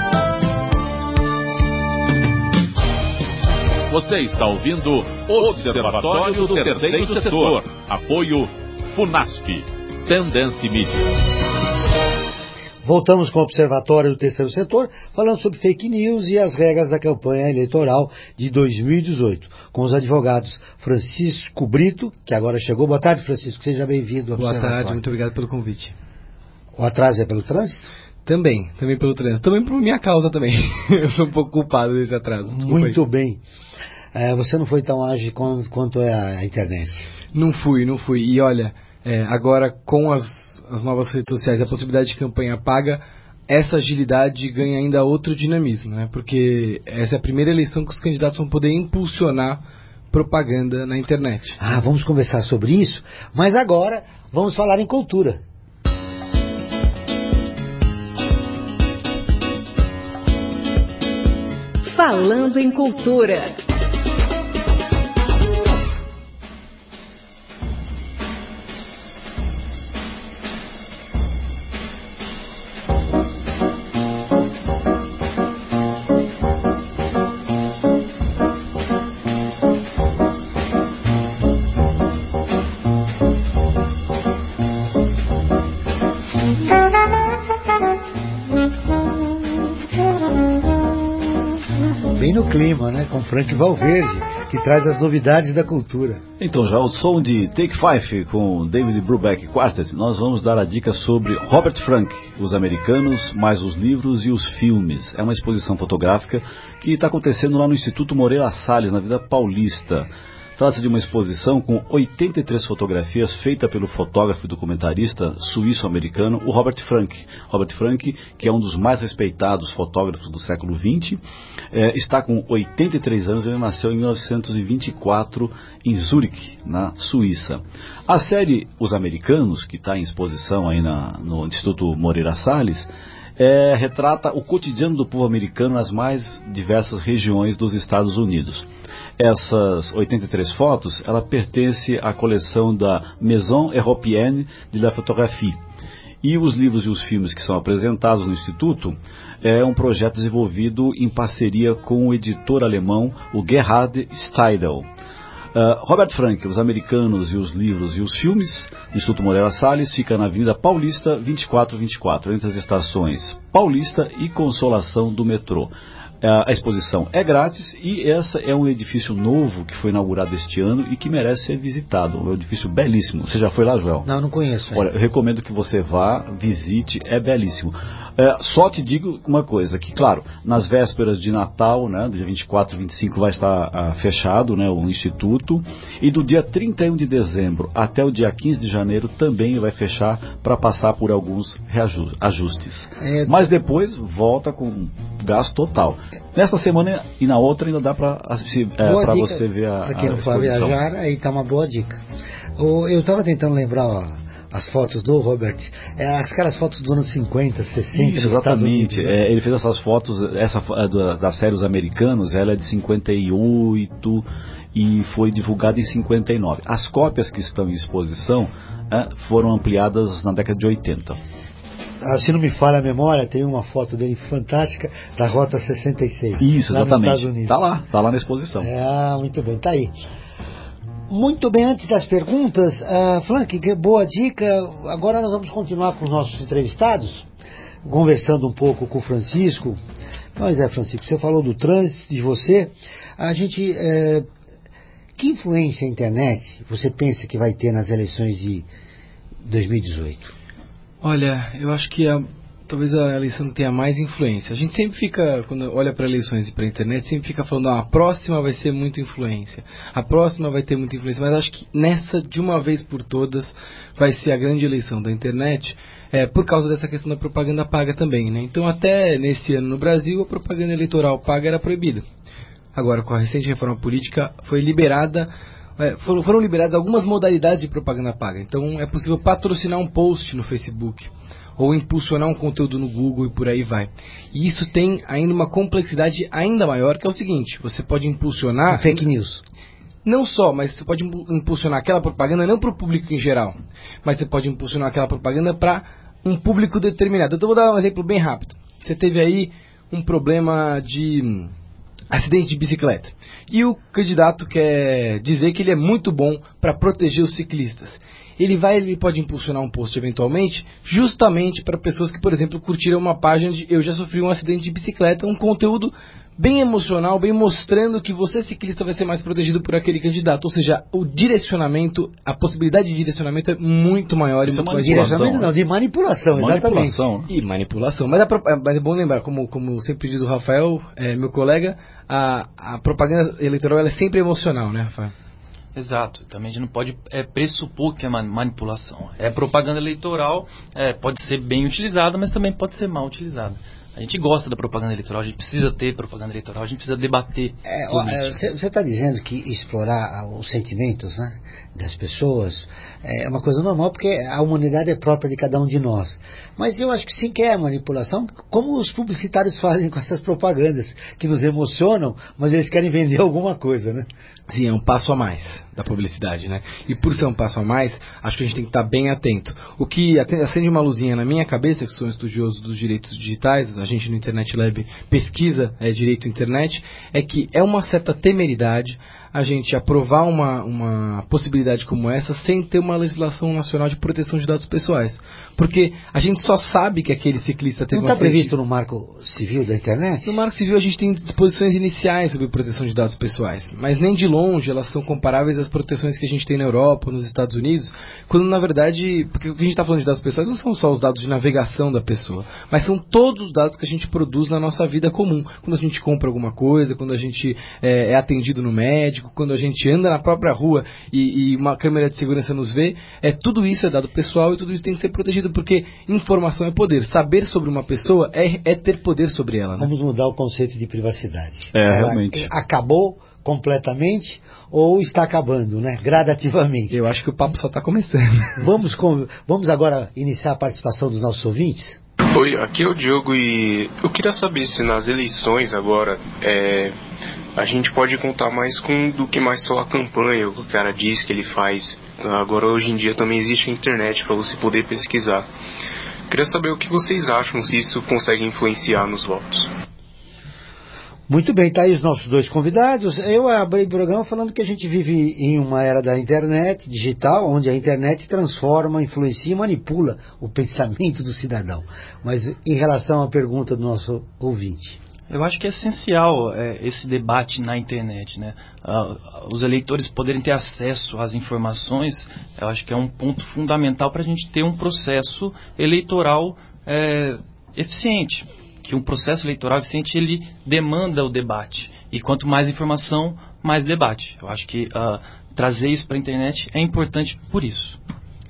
G: Você está ouvindo o Observatório do Terceiro Setor. Apoio FUNASP. Tendência Mídia.
C: Voltamos com o Observatório do Terceiro Setor, falando sobre fake news e as regras da campanha eleitoral de 2018, com os advogados Francisco Brito, que agora chegou. Boa tarde, Francisco, seja bem-vindo ao Observatório.
M: Boa tarde, muito obrigado pelo convite.
C: O atraso é pelo trânsito?
M: Também pelo trânsito. Também por minha causa também. Eu sou um pouco culpado desse atraso.
C: Muito bem. Você não foi tão ágil quanto é a internet?
M: Não fui. E olha, agora com as novas redes sociais, a possibilidade de campanha paga, essa agilidade ganha ainda outro dinamismo, né? Porque essa é a primeira eleição que os candidatos vão poder impulsionar propaganda na internet.
C: Vamos conversar sobre isso, mas agora vamos falar em cultura.
H: Falando em cultura.
C: Clima, né, com Frank Valverde, que traz as novidades da cultura.
D: Então, já o som de Take Five com David Brubeck Quartet, nós vamos dar a dica sobre Robert Frank, os americanos, mais os livros e os filmes. É uma exposição fotográfica que está acontecendo lá no Instituto Moreira Salles, na Vida Paulista. Trata-se de uma exposição com 83 fotografias feita pelo fotógrafo e documentarista suíço-americano, o Robert Frank. Robert Frank, que é um dos mais respeitados fotógrafos do século XX, está com 83 anos, ele nasceu em 1924 em Zurique, na Suíça. A série Os Americanos, que está em exposição aí no Instituto Moreira Salles, retrata o cotidiano do povo americano nas mais diversas regiões dos Estados Unidos. Essas 83 fotos, ela pertence à coleção da Maison Européenne de la Photographie. E os livros e os filmes que são apresentados no Instituto é um projeto desenvolvido em parceria com o editor alemão, o Gerhard Steidl. Robert Frank, Os Americanos e os Livros e os Filmes, Instituto Moreira Salles, fica na Avenida Paulista 2424, entre as estações Paulista e Consolação do metrô. A exposição é grátis e essa é um edifício novo que foi inaugurado este ano e que merece ser visitado. Um edifício belíssimo. Você já foi lá, Joel?
C: Não conheço.
D: Olha, eu recomendo que você vá, visite, é belíssimo. Só te digo uma coisa, que claro, nas vésperas de Natal, né, do dia 24 e 25 vai estar fechado, né, o Instituto, e do dia 31 de dezembro até o dia 15 de janeiro também vai fechar para passar por alguns ajustes. Mas depois volta com gasto total. Nesta semana e na outra ainda dá para você ver a exposição. Para quem não for
C: viajar, aí está uma boa dica. Eu estava tentando lembrar as fotos do Robert, aquelas fotos do ano 50, 60.
D: Isso, exatamente. Ele fez essas fotos, essa da série Os Americanos, ela é de 58 e foi divulgada em 59. As cópias que estão em exposição foram ampliadas na década de 80.
C: Se não me falha a memória, tem uma foto dele fantástica da Rota 66.
D: Isso,
C: lá
D: exatamente.
C: Nos Estados Unidos.
D: Tá lá na exposição.
C: Muito bem, tá aí. Muito bem, antes das perguntas, Frank, que boa dica. Agora nós vamos continuar com os nossos entrevistados, conversando um pouco com o Francisco. Mas Francisco, você falou do trânsito, de você. Que influência a internet você pensa que vai ter nas eleições de 2018?
M: Olha, eu acho que talvez a eleição tenha mais influência. A gente sempre fica, quando olha para eleições e para a internet, sempre fica falando, a próxima vai ser muita influência, a próxima vai ter muita influência, mas acho que nessa, de uma vez por todas, vai ser a grande eleição da internet, por causa dessa questão da propaganda paga também, né? Então até nesse ano no Brasil, a propaganda eleitoral paga era proibida. Agora, com a recente reforma política, foi liberada. Foram liberadas algumas modalidades de propaganda paga. Então é possível patrocinar um post no Facebook ou impulsionar um conteúdo no Google e por aí vai. E isso tem ainda uma complexidade ainda maior, que é o seguinte: você pode impulsionar
C: fake news.
M: Não só, mas você pode impulsionar aquela propaganda não para o público em geral, mas você pode impulsionar aquela propaganda para um público determinado. Então vou dar um exemplo bem rápido. Você teve aí um problema de acidente de bicicleta. E o candidato quer dizer que ele é muito bom para proteger os ciclistas. Ele pode impulsionar um post eventualmente, justamente para pessoas que, por exemplo, curtiram uma página de eu já sofri um acidente de bicicleta, um conteúdo bem emocional, bem mostrando que você, ciclista, vai ser mais protegido por aquele candidato. Ou seja, o direcionamento, a possibilidade de direcionamento é muito maior.
C: Isso é direcionamento não, de manipulação, exatamente.
M: E manipulação. Mas é bom lembrar, como sempre diz o Rafael, meu colega, a propaganda eleitoral ela é sempre emocional, né, Rafael?
E: Exato, também a gente não pode pressupor que é manipulação. Propaganda eleitoral, pode ser bem utilizada, mas também pode ser mal utilizada. A gente gosta da propaganda eleitoral, a gente precisa ter propaganda eleitoral, a gente precisa debater.
C: Você está dizendo que explorar os sentimentos, né, das pessoas é uma coisa normal, porque a humanidade é própria de cada um de nós. Mas eu acho que sim que é manipulação, como os publicitários fazem com essas propagandas, que nos emocionam, mas eles querem vender alguma coisa, né?
M: Sim, é um passo a mais da publicidade, né? E por ser um passo a mais, acho que a gente tem que estar bem atento. O que acende uma luzinha na minha cabeça, que sou um estudioso dos direitos digitais, a gente no Internet Lab pesquisa direito internet, é que é uma certa temeridade a gente aprovar uma possibilidade como essa sem ter uma legislação nacional de proteção de dados pessoais. Porque a gente só sabe que aquele ciclista teve
C: Não está previsto no Marco Civil da internet?
M: No Marco Civil a gente tem disposições iniciais sobre proteção de dados pessoais, mas nem de longe elas são comparáveis às proteções que a gente tem na Europa, nos Estados Unidos, quando na verdade, porque o que a gente está falando de dados pessoais não são só os dados de navegação da pessoa, mas são todos os dados que a gente produz na nossa vida comum. Quando a gente compra alguma coisa, quando a gente é atendido no médico, quando a gente anda na própria rua e uma câmera de segurança nos vê, tudo isso é dado pessoal e tudo isso tem que ser protegido, porque informação é poder. Saber sobre uma pessoa é ter poder sobre ela, né?
C: Vamos mudar o conceito de privacidade.
D: Realmente.
C: Acabou completamente ou está acabando, né? Gradativamente.
M: Eu acho que o papo só está começando.
C: Vamos agora iniciar a participação dos nossos ouvintes?
N: Oi, aqui é o Diogo e eu queria saber se nas eleições agora a gente pode contar mais do que mais só a campanha, o que o cara diz que ele faz. Agora hoje em dia também existe a internet para você poder pesquisar. Queria saber o que vocês acham, se isso consegue influenciar nos votos.
C: Muito bem, tá aí os nossos dois convidados. Eu abri o programa falando que a gente vive em uma era da internet digital, onde a internet transforma, influencia e manipula o pensamento do cidadão. Mas em relação à pergunta do nosso ouvinte...
E: Eu acho que é essencial esse debate na internet, né? Os eleitores poderem ter acesso às informações, eu acho que é um ponto fundamental para a gente ter um processo eleitoral eficiente. Que um processo eleitoral eficiente, ele demanda o debate. E quanto mais informação, mais debate. Eu acho que trazer isso para a internet é importante por isso.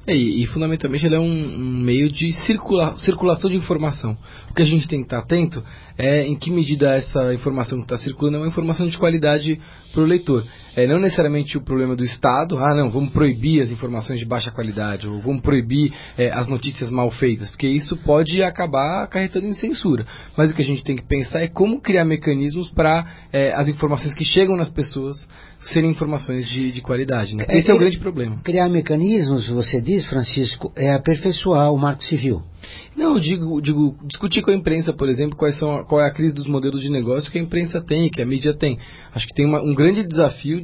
M: E fundamentalmente ele é um meio de circulação de informação. O que a gente tem que estar atento é em que medida essa informação que está circulando é uma informação de qualidade para o leitor. Não necessariamente o problema do Estado, vamos proibir as informações de baixa qualidade, ou vamos proibir as notícias mal feitas, porque isso pode acabar acarretando em censura. Mas o que a gente tem que pensar é como criar mecanismos para as informações que chegam nas pessoas serem informações de qualidade. Né? Esse é o grande problema.
C: Criar mecanismos, você diz, Francisco, é aperfeiçoar o Marco Civil.
M: Não, eu digo discutir com a imprensa, por exemplo, qual é a crise dos modelos de negócio que a imprensa tem, que a mídia tem. Acho que tem um grande desafio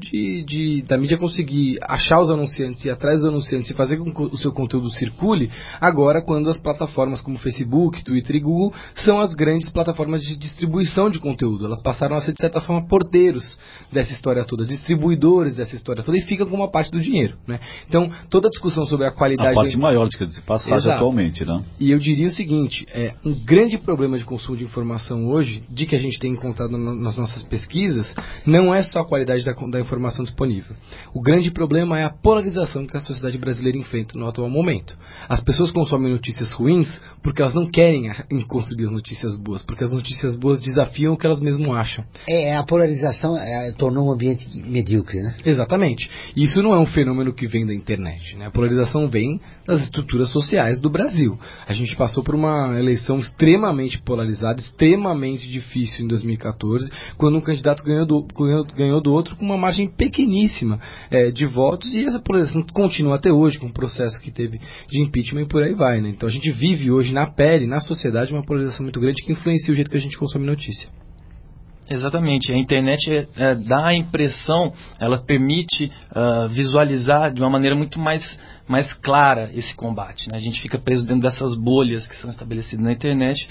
M: da mídia conseguir achar os anunciantes, ir atrás dos anunciantes e fazer com que o seu conteúdo circule, agora quando as plataformas como Facebook, Twitter e Google são as grandes plataformas de distribuição de conteúdo. Elas passaram a ser, de certa forma, porteiros dessa história toda, distribuidores dessa história toda, e ficam com uma parte do dinheiro. Né? Então, toda a discussão sobre a qualidade...
D: A parte maior de que se passagem atualmente, né?
M: E eu diria o seguinte, um grande problema de consumo de informação hoje, de que a gente tem encontrado nas nossas pesquisas, não é só a qualidade da informação disponível. O grande problema é a polarização que a sociedade brasileira enfrenta no atual momento. As pessoas consomem notícias ruins porque elas não querem consumir as notícias boas, porque as notícias boas desafiam o que elas mesmas acham.
C: A polarização tornou um ambiente medíocre, né?
M: Exatamente. Isso não é um fenômeno que vem da internet, né? A polarização vem das estruturas sociais do Brasil. A gente passou por uma eleição extremamente polarizada, extremamente difícil em 2014, quando um candidato ganhou do outro com uma margem pequeníssima de votos, e essa polarização continua até hoje, com o processo que teve de impeachment e por aí vai. Né? Então a gente vive hoje na pele, na sociedade, uma polarização muito grande que influencia o jeito que a gente consome notícia.
E: Exatamente, a internet dá a impressão, ela permite visualizar de uma maneira muito mais clara esse combate. Né? A gente fica preso dentro dessas bolhas que são estabelecidas na internet,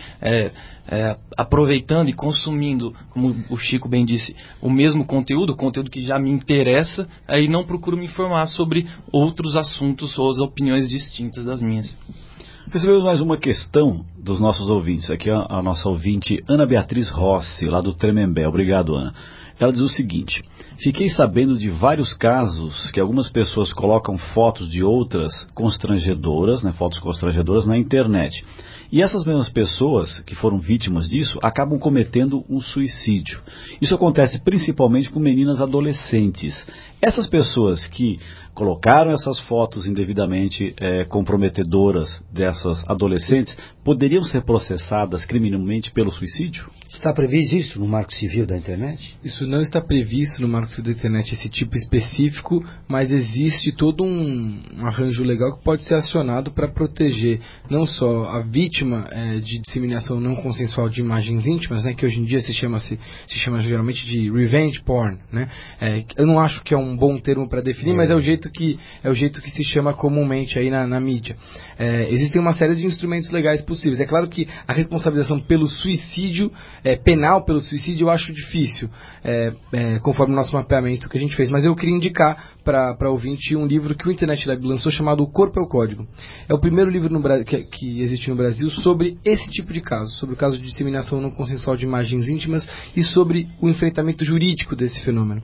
E: aproveitando e consumindo, como o Chico bem disse, o mesmo conteúdo que já me interessa, e não procuro me informar sobre outros assuntos ou as opiniões distintas das minhas.
D: Recebemos mais uma questão dos nossos ouvintes. Aqui a nossa ouvinte Ana Beatriz Rossi, lá do Tremembé. Obrigado, Ana. Ela diz o seguinte: fiquei sabendo de vários casos que algumas pessoas colocam fotos de outras constrangedoras, né, fotos constrangedoras na internet. E essas mesmas pessoas que foram vítimas disso acabam cometendo um suicídio. Isso acontece principalmente com meninas adolescentes. Essas pessoas que colocaram essas fotos indevidamente comprometedoras dessas adolescentes poderiam ser processadas criminalmente pelo suicídio?
C: Está previsto isso no Marco Civil da internet?
M: Isso não está previsto no Marco Civil da internet, esse tipo específico, mas existe todo um arranjo legal que pode ser acionado para proteger não só a vítima de disseminação não consensual de imagens íntimas, né, que hoje em dia se chama geralmente de revenge porn, né? Eu não acho que é um bom termo para definir, mas é o jeito que se chama comumente aí na mídia. Existem uma série de instrumentos legais possíveis. É claro que a responsabilização pelo suicídio, penal pelo suicídio, eu acho difícil, conforme o nosso mapeamento que a gente fez. Mas eu queria indicar para ouvinte um livro que o Internet Lab lançou chamado O Corpo é o Código. É o primeiro livro que existe no Brasil sobre esse tipo de caso, sobre o caso de disseminação não consensual de imagens íntimas e sobre o enfrentamento jurídico desse fenômeno.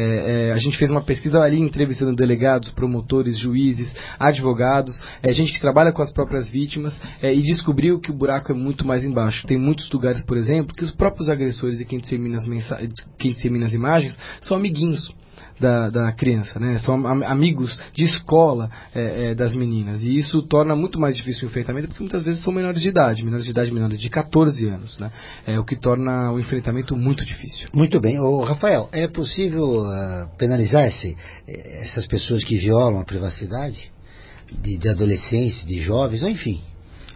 M: A gente fez uma pesquisa ali entrevistando delegados, promotores, juízes, advogados, gente que trabalha com as próprias vítimas, e descobriu que o buraco é muito mais embaixo. Tem muitos lugares, por exemplo, que os próprios agressores e quem dissemina as imagens são amiguinhos da criança, né? São amigos de escola das meninas, e isso torna muito mais difícil o enfrentamento, porque muitas vezes são menores de idade menores de 14 anos, né? O que torna o enfrentamento muito difícil.
C: Muito bem. Rafael, é possível penalizar essas pessoas que violam a privacidade de adolescentes, de jovens, ou enfim?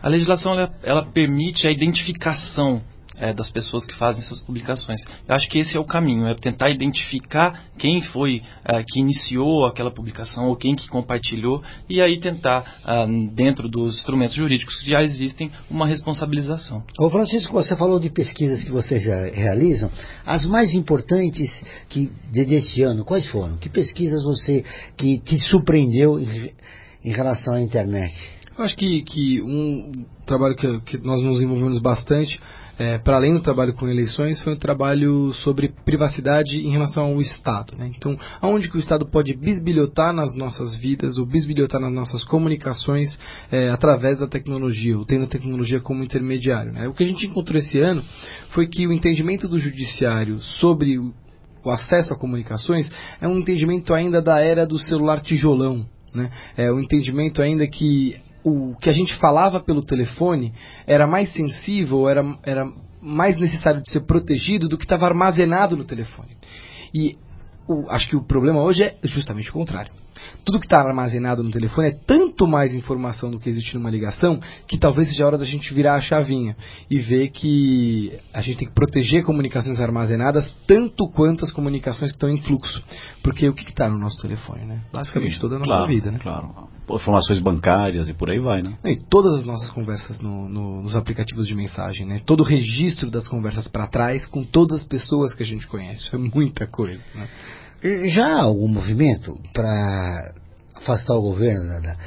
E: A legislação ela permite a identificação das pessoas que fazem essas publicações. Eu acho que esse é o caminho, é tentar identificar quem foi que iniciou aquela publicação ou quem que compartilhou, e aí tentar, dentro dos instrumentos jurídicos que já existem, uma responsabilização.
C: Ô Francisco, você falou de pesquisas que vocês já realizam. As mais importantes deste ano, quais foram? Que pesquisas que te surpreendeu em relação à internet?
M: Eu acho que um trabalho que nós nos envolvemos bastante, para além do trabalho com eleições, foi um trabalho sobre privacidade em relação ao Estado, né? Então, aonde que o Estado pode bisbilhotar nas nossas vidas, ou bisbilhotar nas nossas comunicações através da tecnologia, ou tendo a tecnologia como intermediário, né? O que a gente encontrou esse ano foi que o entendimento do judiciário sobre o acesso a comunicações é um entendimento ainda da era do celular tijolão, né? É um entendimento ainda que o que a gente falava pelo telefone era mais sensível, era mais necessário de ser protegido do que estava armazenado no telefone. E acho que o problema hoje é justamente o contrário. Tudo que está armazenado no telefone é tanto mais informação do que existe numa ligação, que talvez seja a hora da gente virar a chavinha e ver que a gente tem que proteger comunicações armazenadas tanto quanto as comunicações que estão em fluxo. Porque o que está no nosso telefone, né? Basicamente toda a nossa vida, né?
D: Claro. Informações bancárias e por aí vai, né?
M: E todas as nossas conversas nos aplicativos de mensagem, né? Todo o registro das conversas para trás com todas as pessoas que a gente conhece. É muita coisa, né?
C: Já há algum movimento para afastar o governo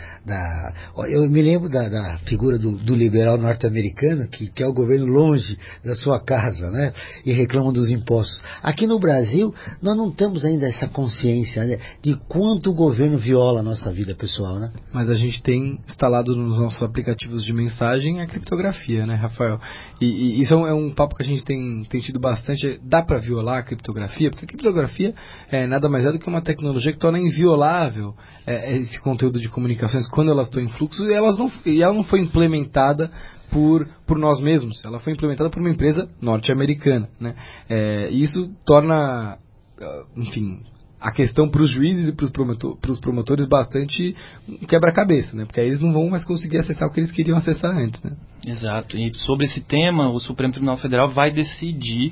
C: eu me lembro da figura do liberal norte-americano que quer o governo longe da sua casa, né? E reclama dos impostos. Aqui no Brasil nós não temos ainda essa consciência, né, de quanto o governo viola a nossa vida pessoal, né?
M: Mas a gente tem instalado nos nossos aplicativos de mensagem a criptografia, né, Rafael? E isso é um papo que a gente tem tido bastante. Dá para violar a criptografia? Porque a criptografia nada mais é do que uma tecnologia que torna inviolável esse conteúdo de comunicações quando elas estão em fluxo, e ela não foi implementada por nós mesmos, ela foi implementada por uma empresa norte-americana, né? E isso torna, enfim, a questão para os juízes e para os promotores bastante quebra-cabeça, né? Porque aí eles não vão mais conseguir acessar o que eles queriam acessar antes, né?
E: Exato. E sobre esse tema, o Supremo Tribunal Federal vai decidir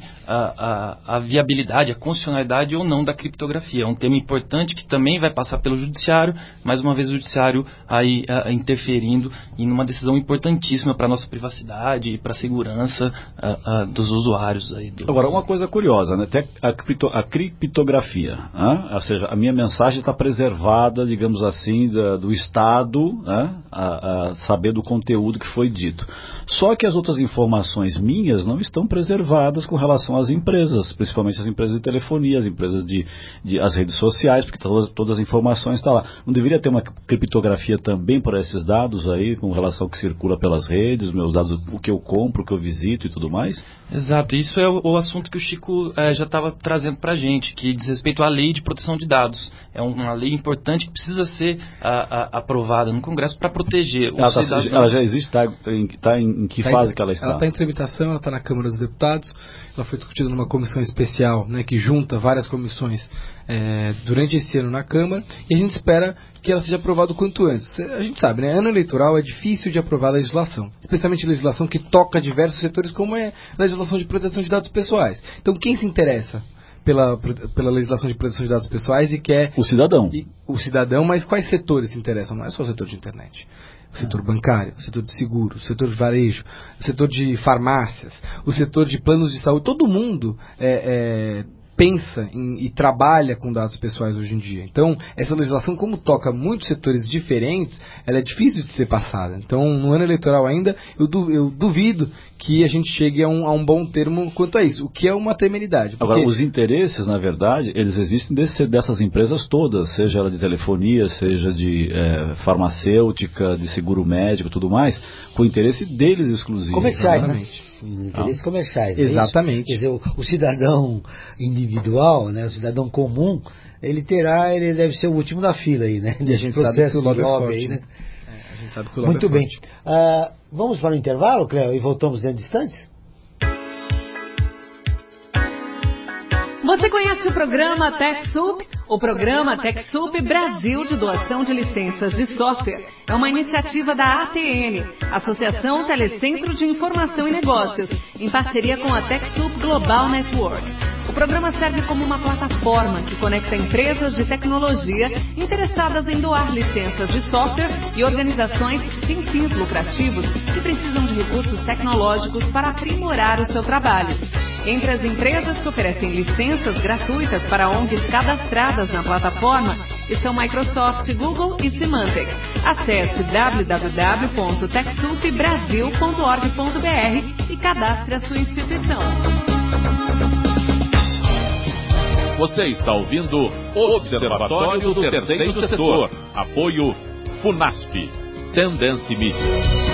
E: a viabilidade, a constitucionalidade ou não da criptografia. É um tema importante que também vai passar pelo judiciário, mais uma vez o judiciário aí interferindo em uma decisão importantíssima para a nossa privacidade e para a segurança dos usuários. Aí
D: Agora, uma coisa curiosa, né? Tem a criptografia, né? Ou seja, a minha mensagem está preservada, digamos assim, do Estado, né? A saber do conteúdo que foi dito. Só que as outras informações minhas não estão preservadas com relação às empresas, principalmente as empresas de telefonia, as empresas as redes sociais, porque todas as informações estão lá. Não deveria ter uma criptografia também para esses dados aí, com relação ao que circula pelas redes, meus dados, o que eu compro, o que eu visito e tudo mais?
E: Exato, isso é o assunto que o Chico já estava trazendo para a gente, que diz respeito à lei de proteção de dados. É uma lei importante que precisa ser aprovada no Congresso para proteger os cidadãos.
D: Ela já existe, está em que fase que ela está?
M: Ela está em tramitação, ela está na Câmara dos Deputados, ela foi discutida numa comissão especial, né, que junta várias comissões durante esse ano na Câmara, e a gente espera que ela seja aprovada o quanto antes. A gente sabe, né, ano eleitoral é difícil de aprovar legislação, especialmente legislação que toca diversos setores, como é a legislação de proteção de dados pessoais. Então, quem se interessa pela legislação de proteção de dados pessoais e quer...
D: O cidadão.
M: O cidadão, mas quais setores se interessam? Não é só o setor de internet. O setor bancário, o setor de seguro, o setor de varejo, o setor de farmácias, o setor de planos de saúde. Todo mundo pensa e trabalha com dados pessoais hoje em dia. Então, essa legislação, como toca muitos setores diferentes, ela é difícil de ser passada. Então, no ano eleitoral ainda, eu duvido que a gente chegue a um bom termo quanto a isso, o que é uma temeridade.
D: Agora, os interesses, na verdade, eles existem dessas empresas todas, seja ela de telefonia, seja de farmacêutica, de seguro médico, tudo mais, com o interesse deles exclusivo.
C: Comerciais, exatamente. Né? Interesses comerciais.
M: Exatamente.
C: Quer dizer, o cidadão individual, né, o cidadão comum, ele deve ser o último da fila aí, né?
M: Desse processo de lobby aí, né? A gente sabe que o lobby
C: Muito bem. Vamos para o intervalo, Cléo, e voltamos dentro de instantes?
H: Você conhece o programa TechSoup? O programa TechSoup Brasil de Doação de Licenças de Software é uma iniciativa da ATN, Associação Telecentro de Informação e Negócios, em parceria com a TechSoup Global Network. O programa serve como uma plataforma que conecta empresas de tecnologia interessadas em doar licenças de software e organizações sem fins lucrativos que precisam de recursos tecnológicos para aprimorar o seu trabalho. Entre as empresas que oferecem licenças gratuitas para ONGs cadastradas na plataforma estão Microsoft, Google e Symantec. Acesse www.techsoupbrasil.org.br e cadastre a sua instituição.
G: Você está ouvindo o Observatório do Terceiro Setor. Apoio FUNASP. Tendência Mídia.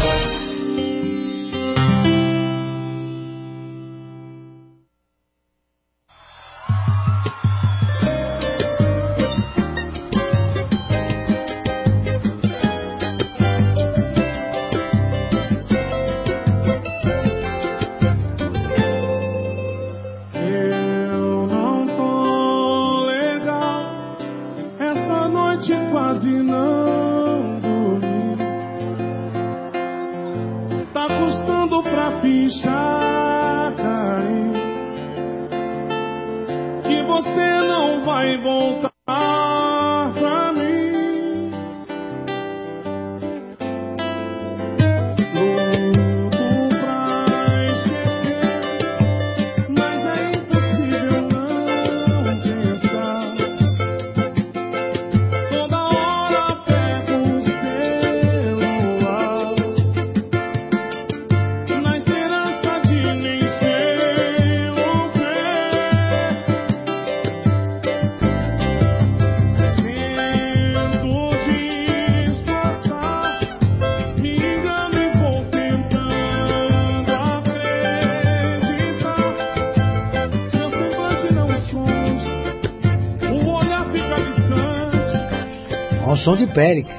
C: Som de Pélix.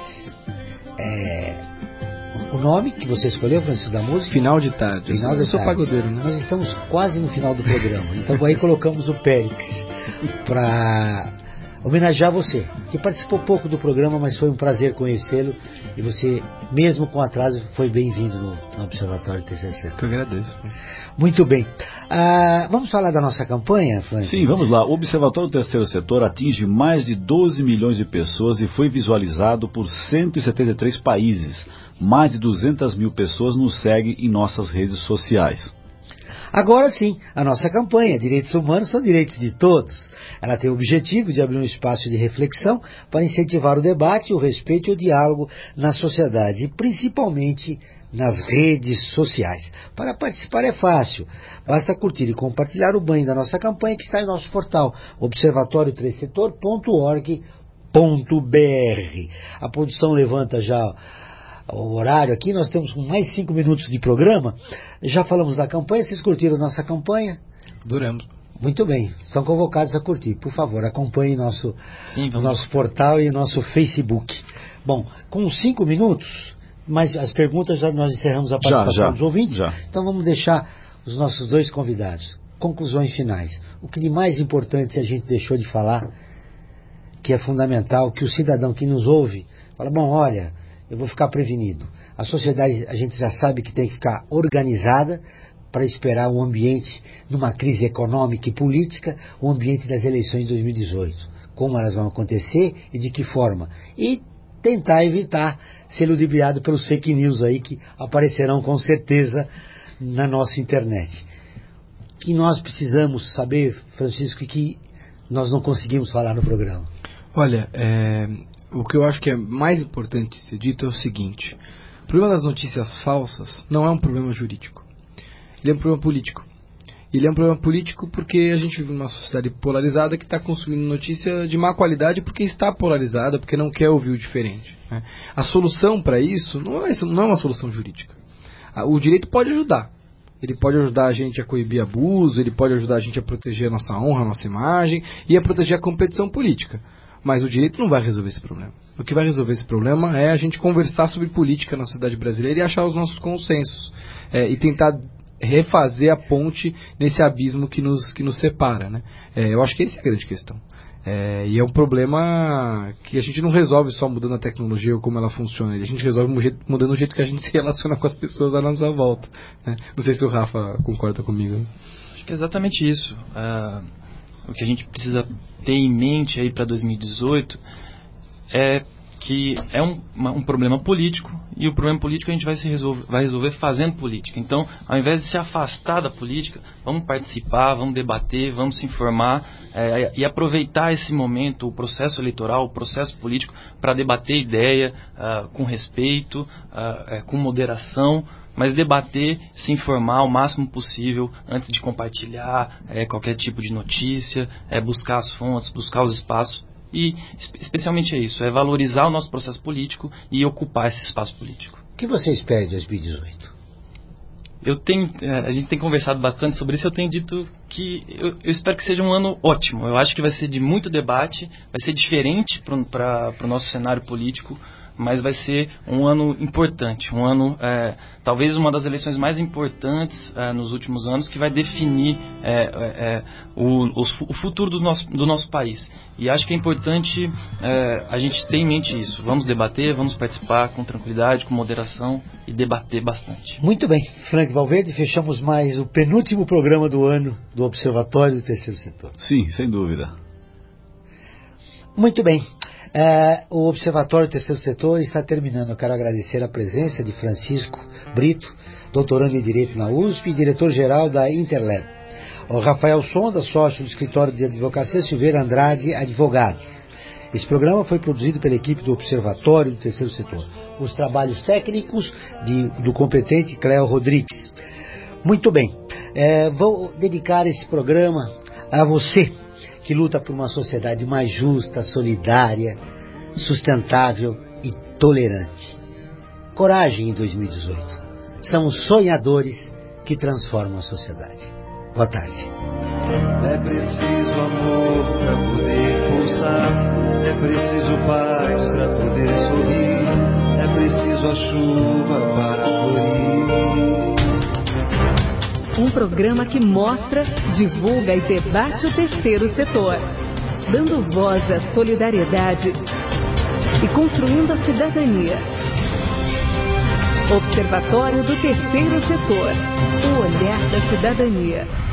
C: O nome que você escolheu, Francisco, da música?
M: Final de Tarde.
C: Eu sou pagodeiro, né? Nós estamos quase no final do programa. Então aí colocamos o Pélix para homenagear você, que participou pouco do programa, mas foi um prazer conhecê-lo. E você, mesmo com atraso, foi bem-vindo no Observatório do Terceiro Setor.
M: Eu agradeço.
C: Muito bem. Vamos falar da nossa campanha, Francisco?
D: Sim, vamos lá. O Observatório do Terceiro Setor atinge mais de 12 milhões de pessoas e foi visualizado por 173 países. Mais de 200 mil pessoas nos seguem em nossas redes sociais.
C: Agora sim, a nossa campanha Direitos Humanos são Direitos de Todos. Ela tem o objetivo de abrir um espaço de reflexão para incentivar o debate, o respeito e o diálogo na sociedade, e principalmente nas redes sociais. Para participar é fácil, basta curtir e compartilhar o banner da nossa campanha que está em nosso portal observatorioterceirsetor.org.br. A produção levanta já o horário aqui, nós temos mais 5 minutos de programa. Já falamos da campanha, vocês curtiram a nossa campanha?
M: Adoramos.
C: Muito bem, são convocados a curtir. Por favor, acompanhe nosso portal e nosso Facebook. Bom, com 5 minutos, mas as perguntas nós encerramos a participação dos ouvintes. Então vamos deixar os nossos dois convidados. Conclusões finais. O que de mais importante a gente deixou de falar, que é fundamental, que o cidadão que nos ouve fala, bom, olha, eu vou ficar prevenido. A sociedade, a gente já sabe que tem que ficar organizada para esperar um ambiente, numa crise econômica e política, o ambiente das eleições de 2018. Como elas vão acontecer e de que forma. E tentar evitar ser ludibriado pelos fake news aí que aparecerão com certeza na nossa internet. Que nós precisamos saber, Francisco, que nós não conseguimos falar no programa.
M: Olha, o que eu acho que é mais importante ser dito é o seguinte: o problema das notícias falsas não é um problema jurídico, ele é um problema político. Ele é um problema político porque a gente vive numa sociedade polarizada que está consumindo notícia de má qualidade porque está polarizada, porque não quer ouvir o diferente, né? A solução para isso não é uma solução jurídica. O direito pode ajudar. Ele pode ajudar a gente a coibir abuso, ele pode ajudar a gente a proteger a nossa honra, a nossa imagem e a proteger a competição política. Mas o direito não vai resolver esse problema. O que vai resolver esse problema é a gente conversar sobre política na sociedade brasileira e achar os nossos consensos. E tentar refazer a ponte nesse abismo que nos separa, né? Eu acho que essa é a grande questão. E é um problema que a gente não resolve só mudando a tecnologia ou como ela funciona. A gente resolve mudando o jeito que a gente se relaciona com as pessoas à nossa volta, né? Não sei se o Rafa concorda comigo.
E: Acho que é exatamente isso. O que a gente precisa ter em mente aí para 2018 é que é um problema político, e o problema político a gente vai resolver fazendo política. Então, ao invés de se afastar da política, vamos participar, vamos debater, vamos se informar e aproveitar esse momento, o processo eleitoral, o processo político, para debater ideia com respeito, com moderação, mas debater, se informar o máximo possível antes de compartilhar qualquer tipo de notícia, buscar as fontes, buscar os espaços. E especialmente é isso, é valorizar o nosso processo político e ocupar esse espaço político.
C: O que você espera de 2018?
E: A gente tem conversado bastante sobre isso. Eu tenho dito que eu espero que seja um ano ótimo. Eu acho que vai ser de muito debate, vai ser diferente para o nosso cenário político, mas vai ser um ano importante, um ano, talvez uma das eleições mais importantes nos últimos anos, que vai definir o futuro do nosso país. E acho que é importante a gente ter em mente isso. Vamos debater, vamos participar com tranquilidade, com moderação e debater bastante.
C: Muito bem, Frank Valverde, fechamos mais o penúltimo programa do ano do Observatório do Terceiro Setor.
D: Sim, sem dúvida.
C: Muito bem. O Observatório do Terceiro Setor está terminando. Eu quero agradecer a presença de Francisco Brito, doutorando em Direito na USP e diretor-geral da Interlab. O Rafael Sonda, sócio do escritório de advocacia Silveira Andrade Advogados. Esse programa foi produzido pela equipe do Observatório do Terceiro Setor. Os trabalhos técnicos do competente Cléo Rodrigues. Muito bem. Vou dedicar esse programa a você, que luta por uma sociedade mais justa, solidária, sustentável e tolerante. Coragem em 2018. São os sonhadores que transformam a sociedade. Boa tarde.
B: É preciso amor para poder pulsar, é preciso paz para poder sorrir, é preciso a chuva para florir.
H: Um programa que mostra, divulga e debate o terceiro setor, dando voz à solidariedade e construindo a cidadania. Observatório do Terceiro Setor, o olhar da cidadania.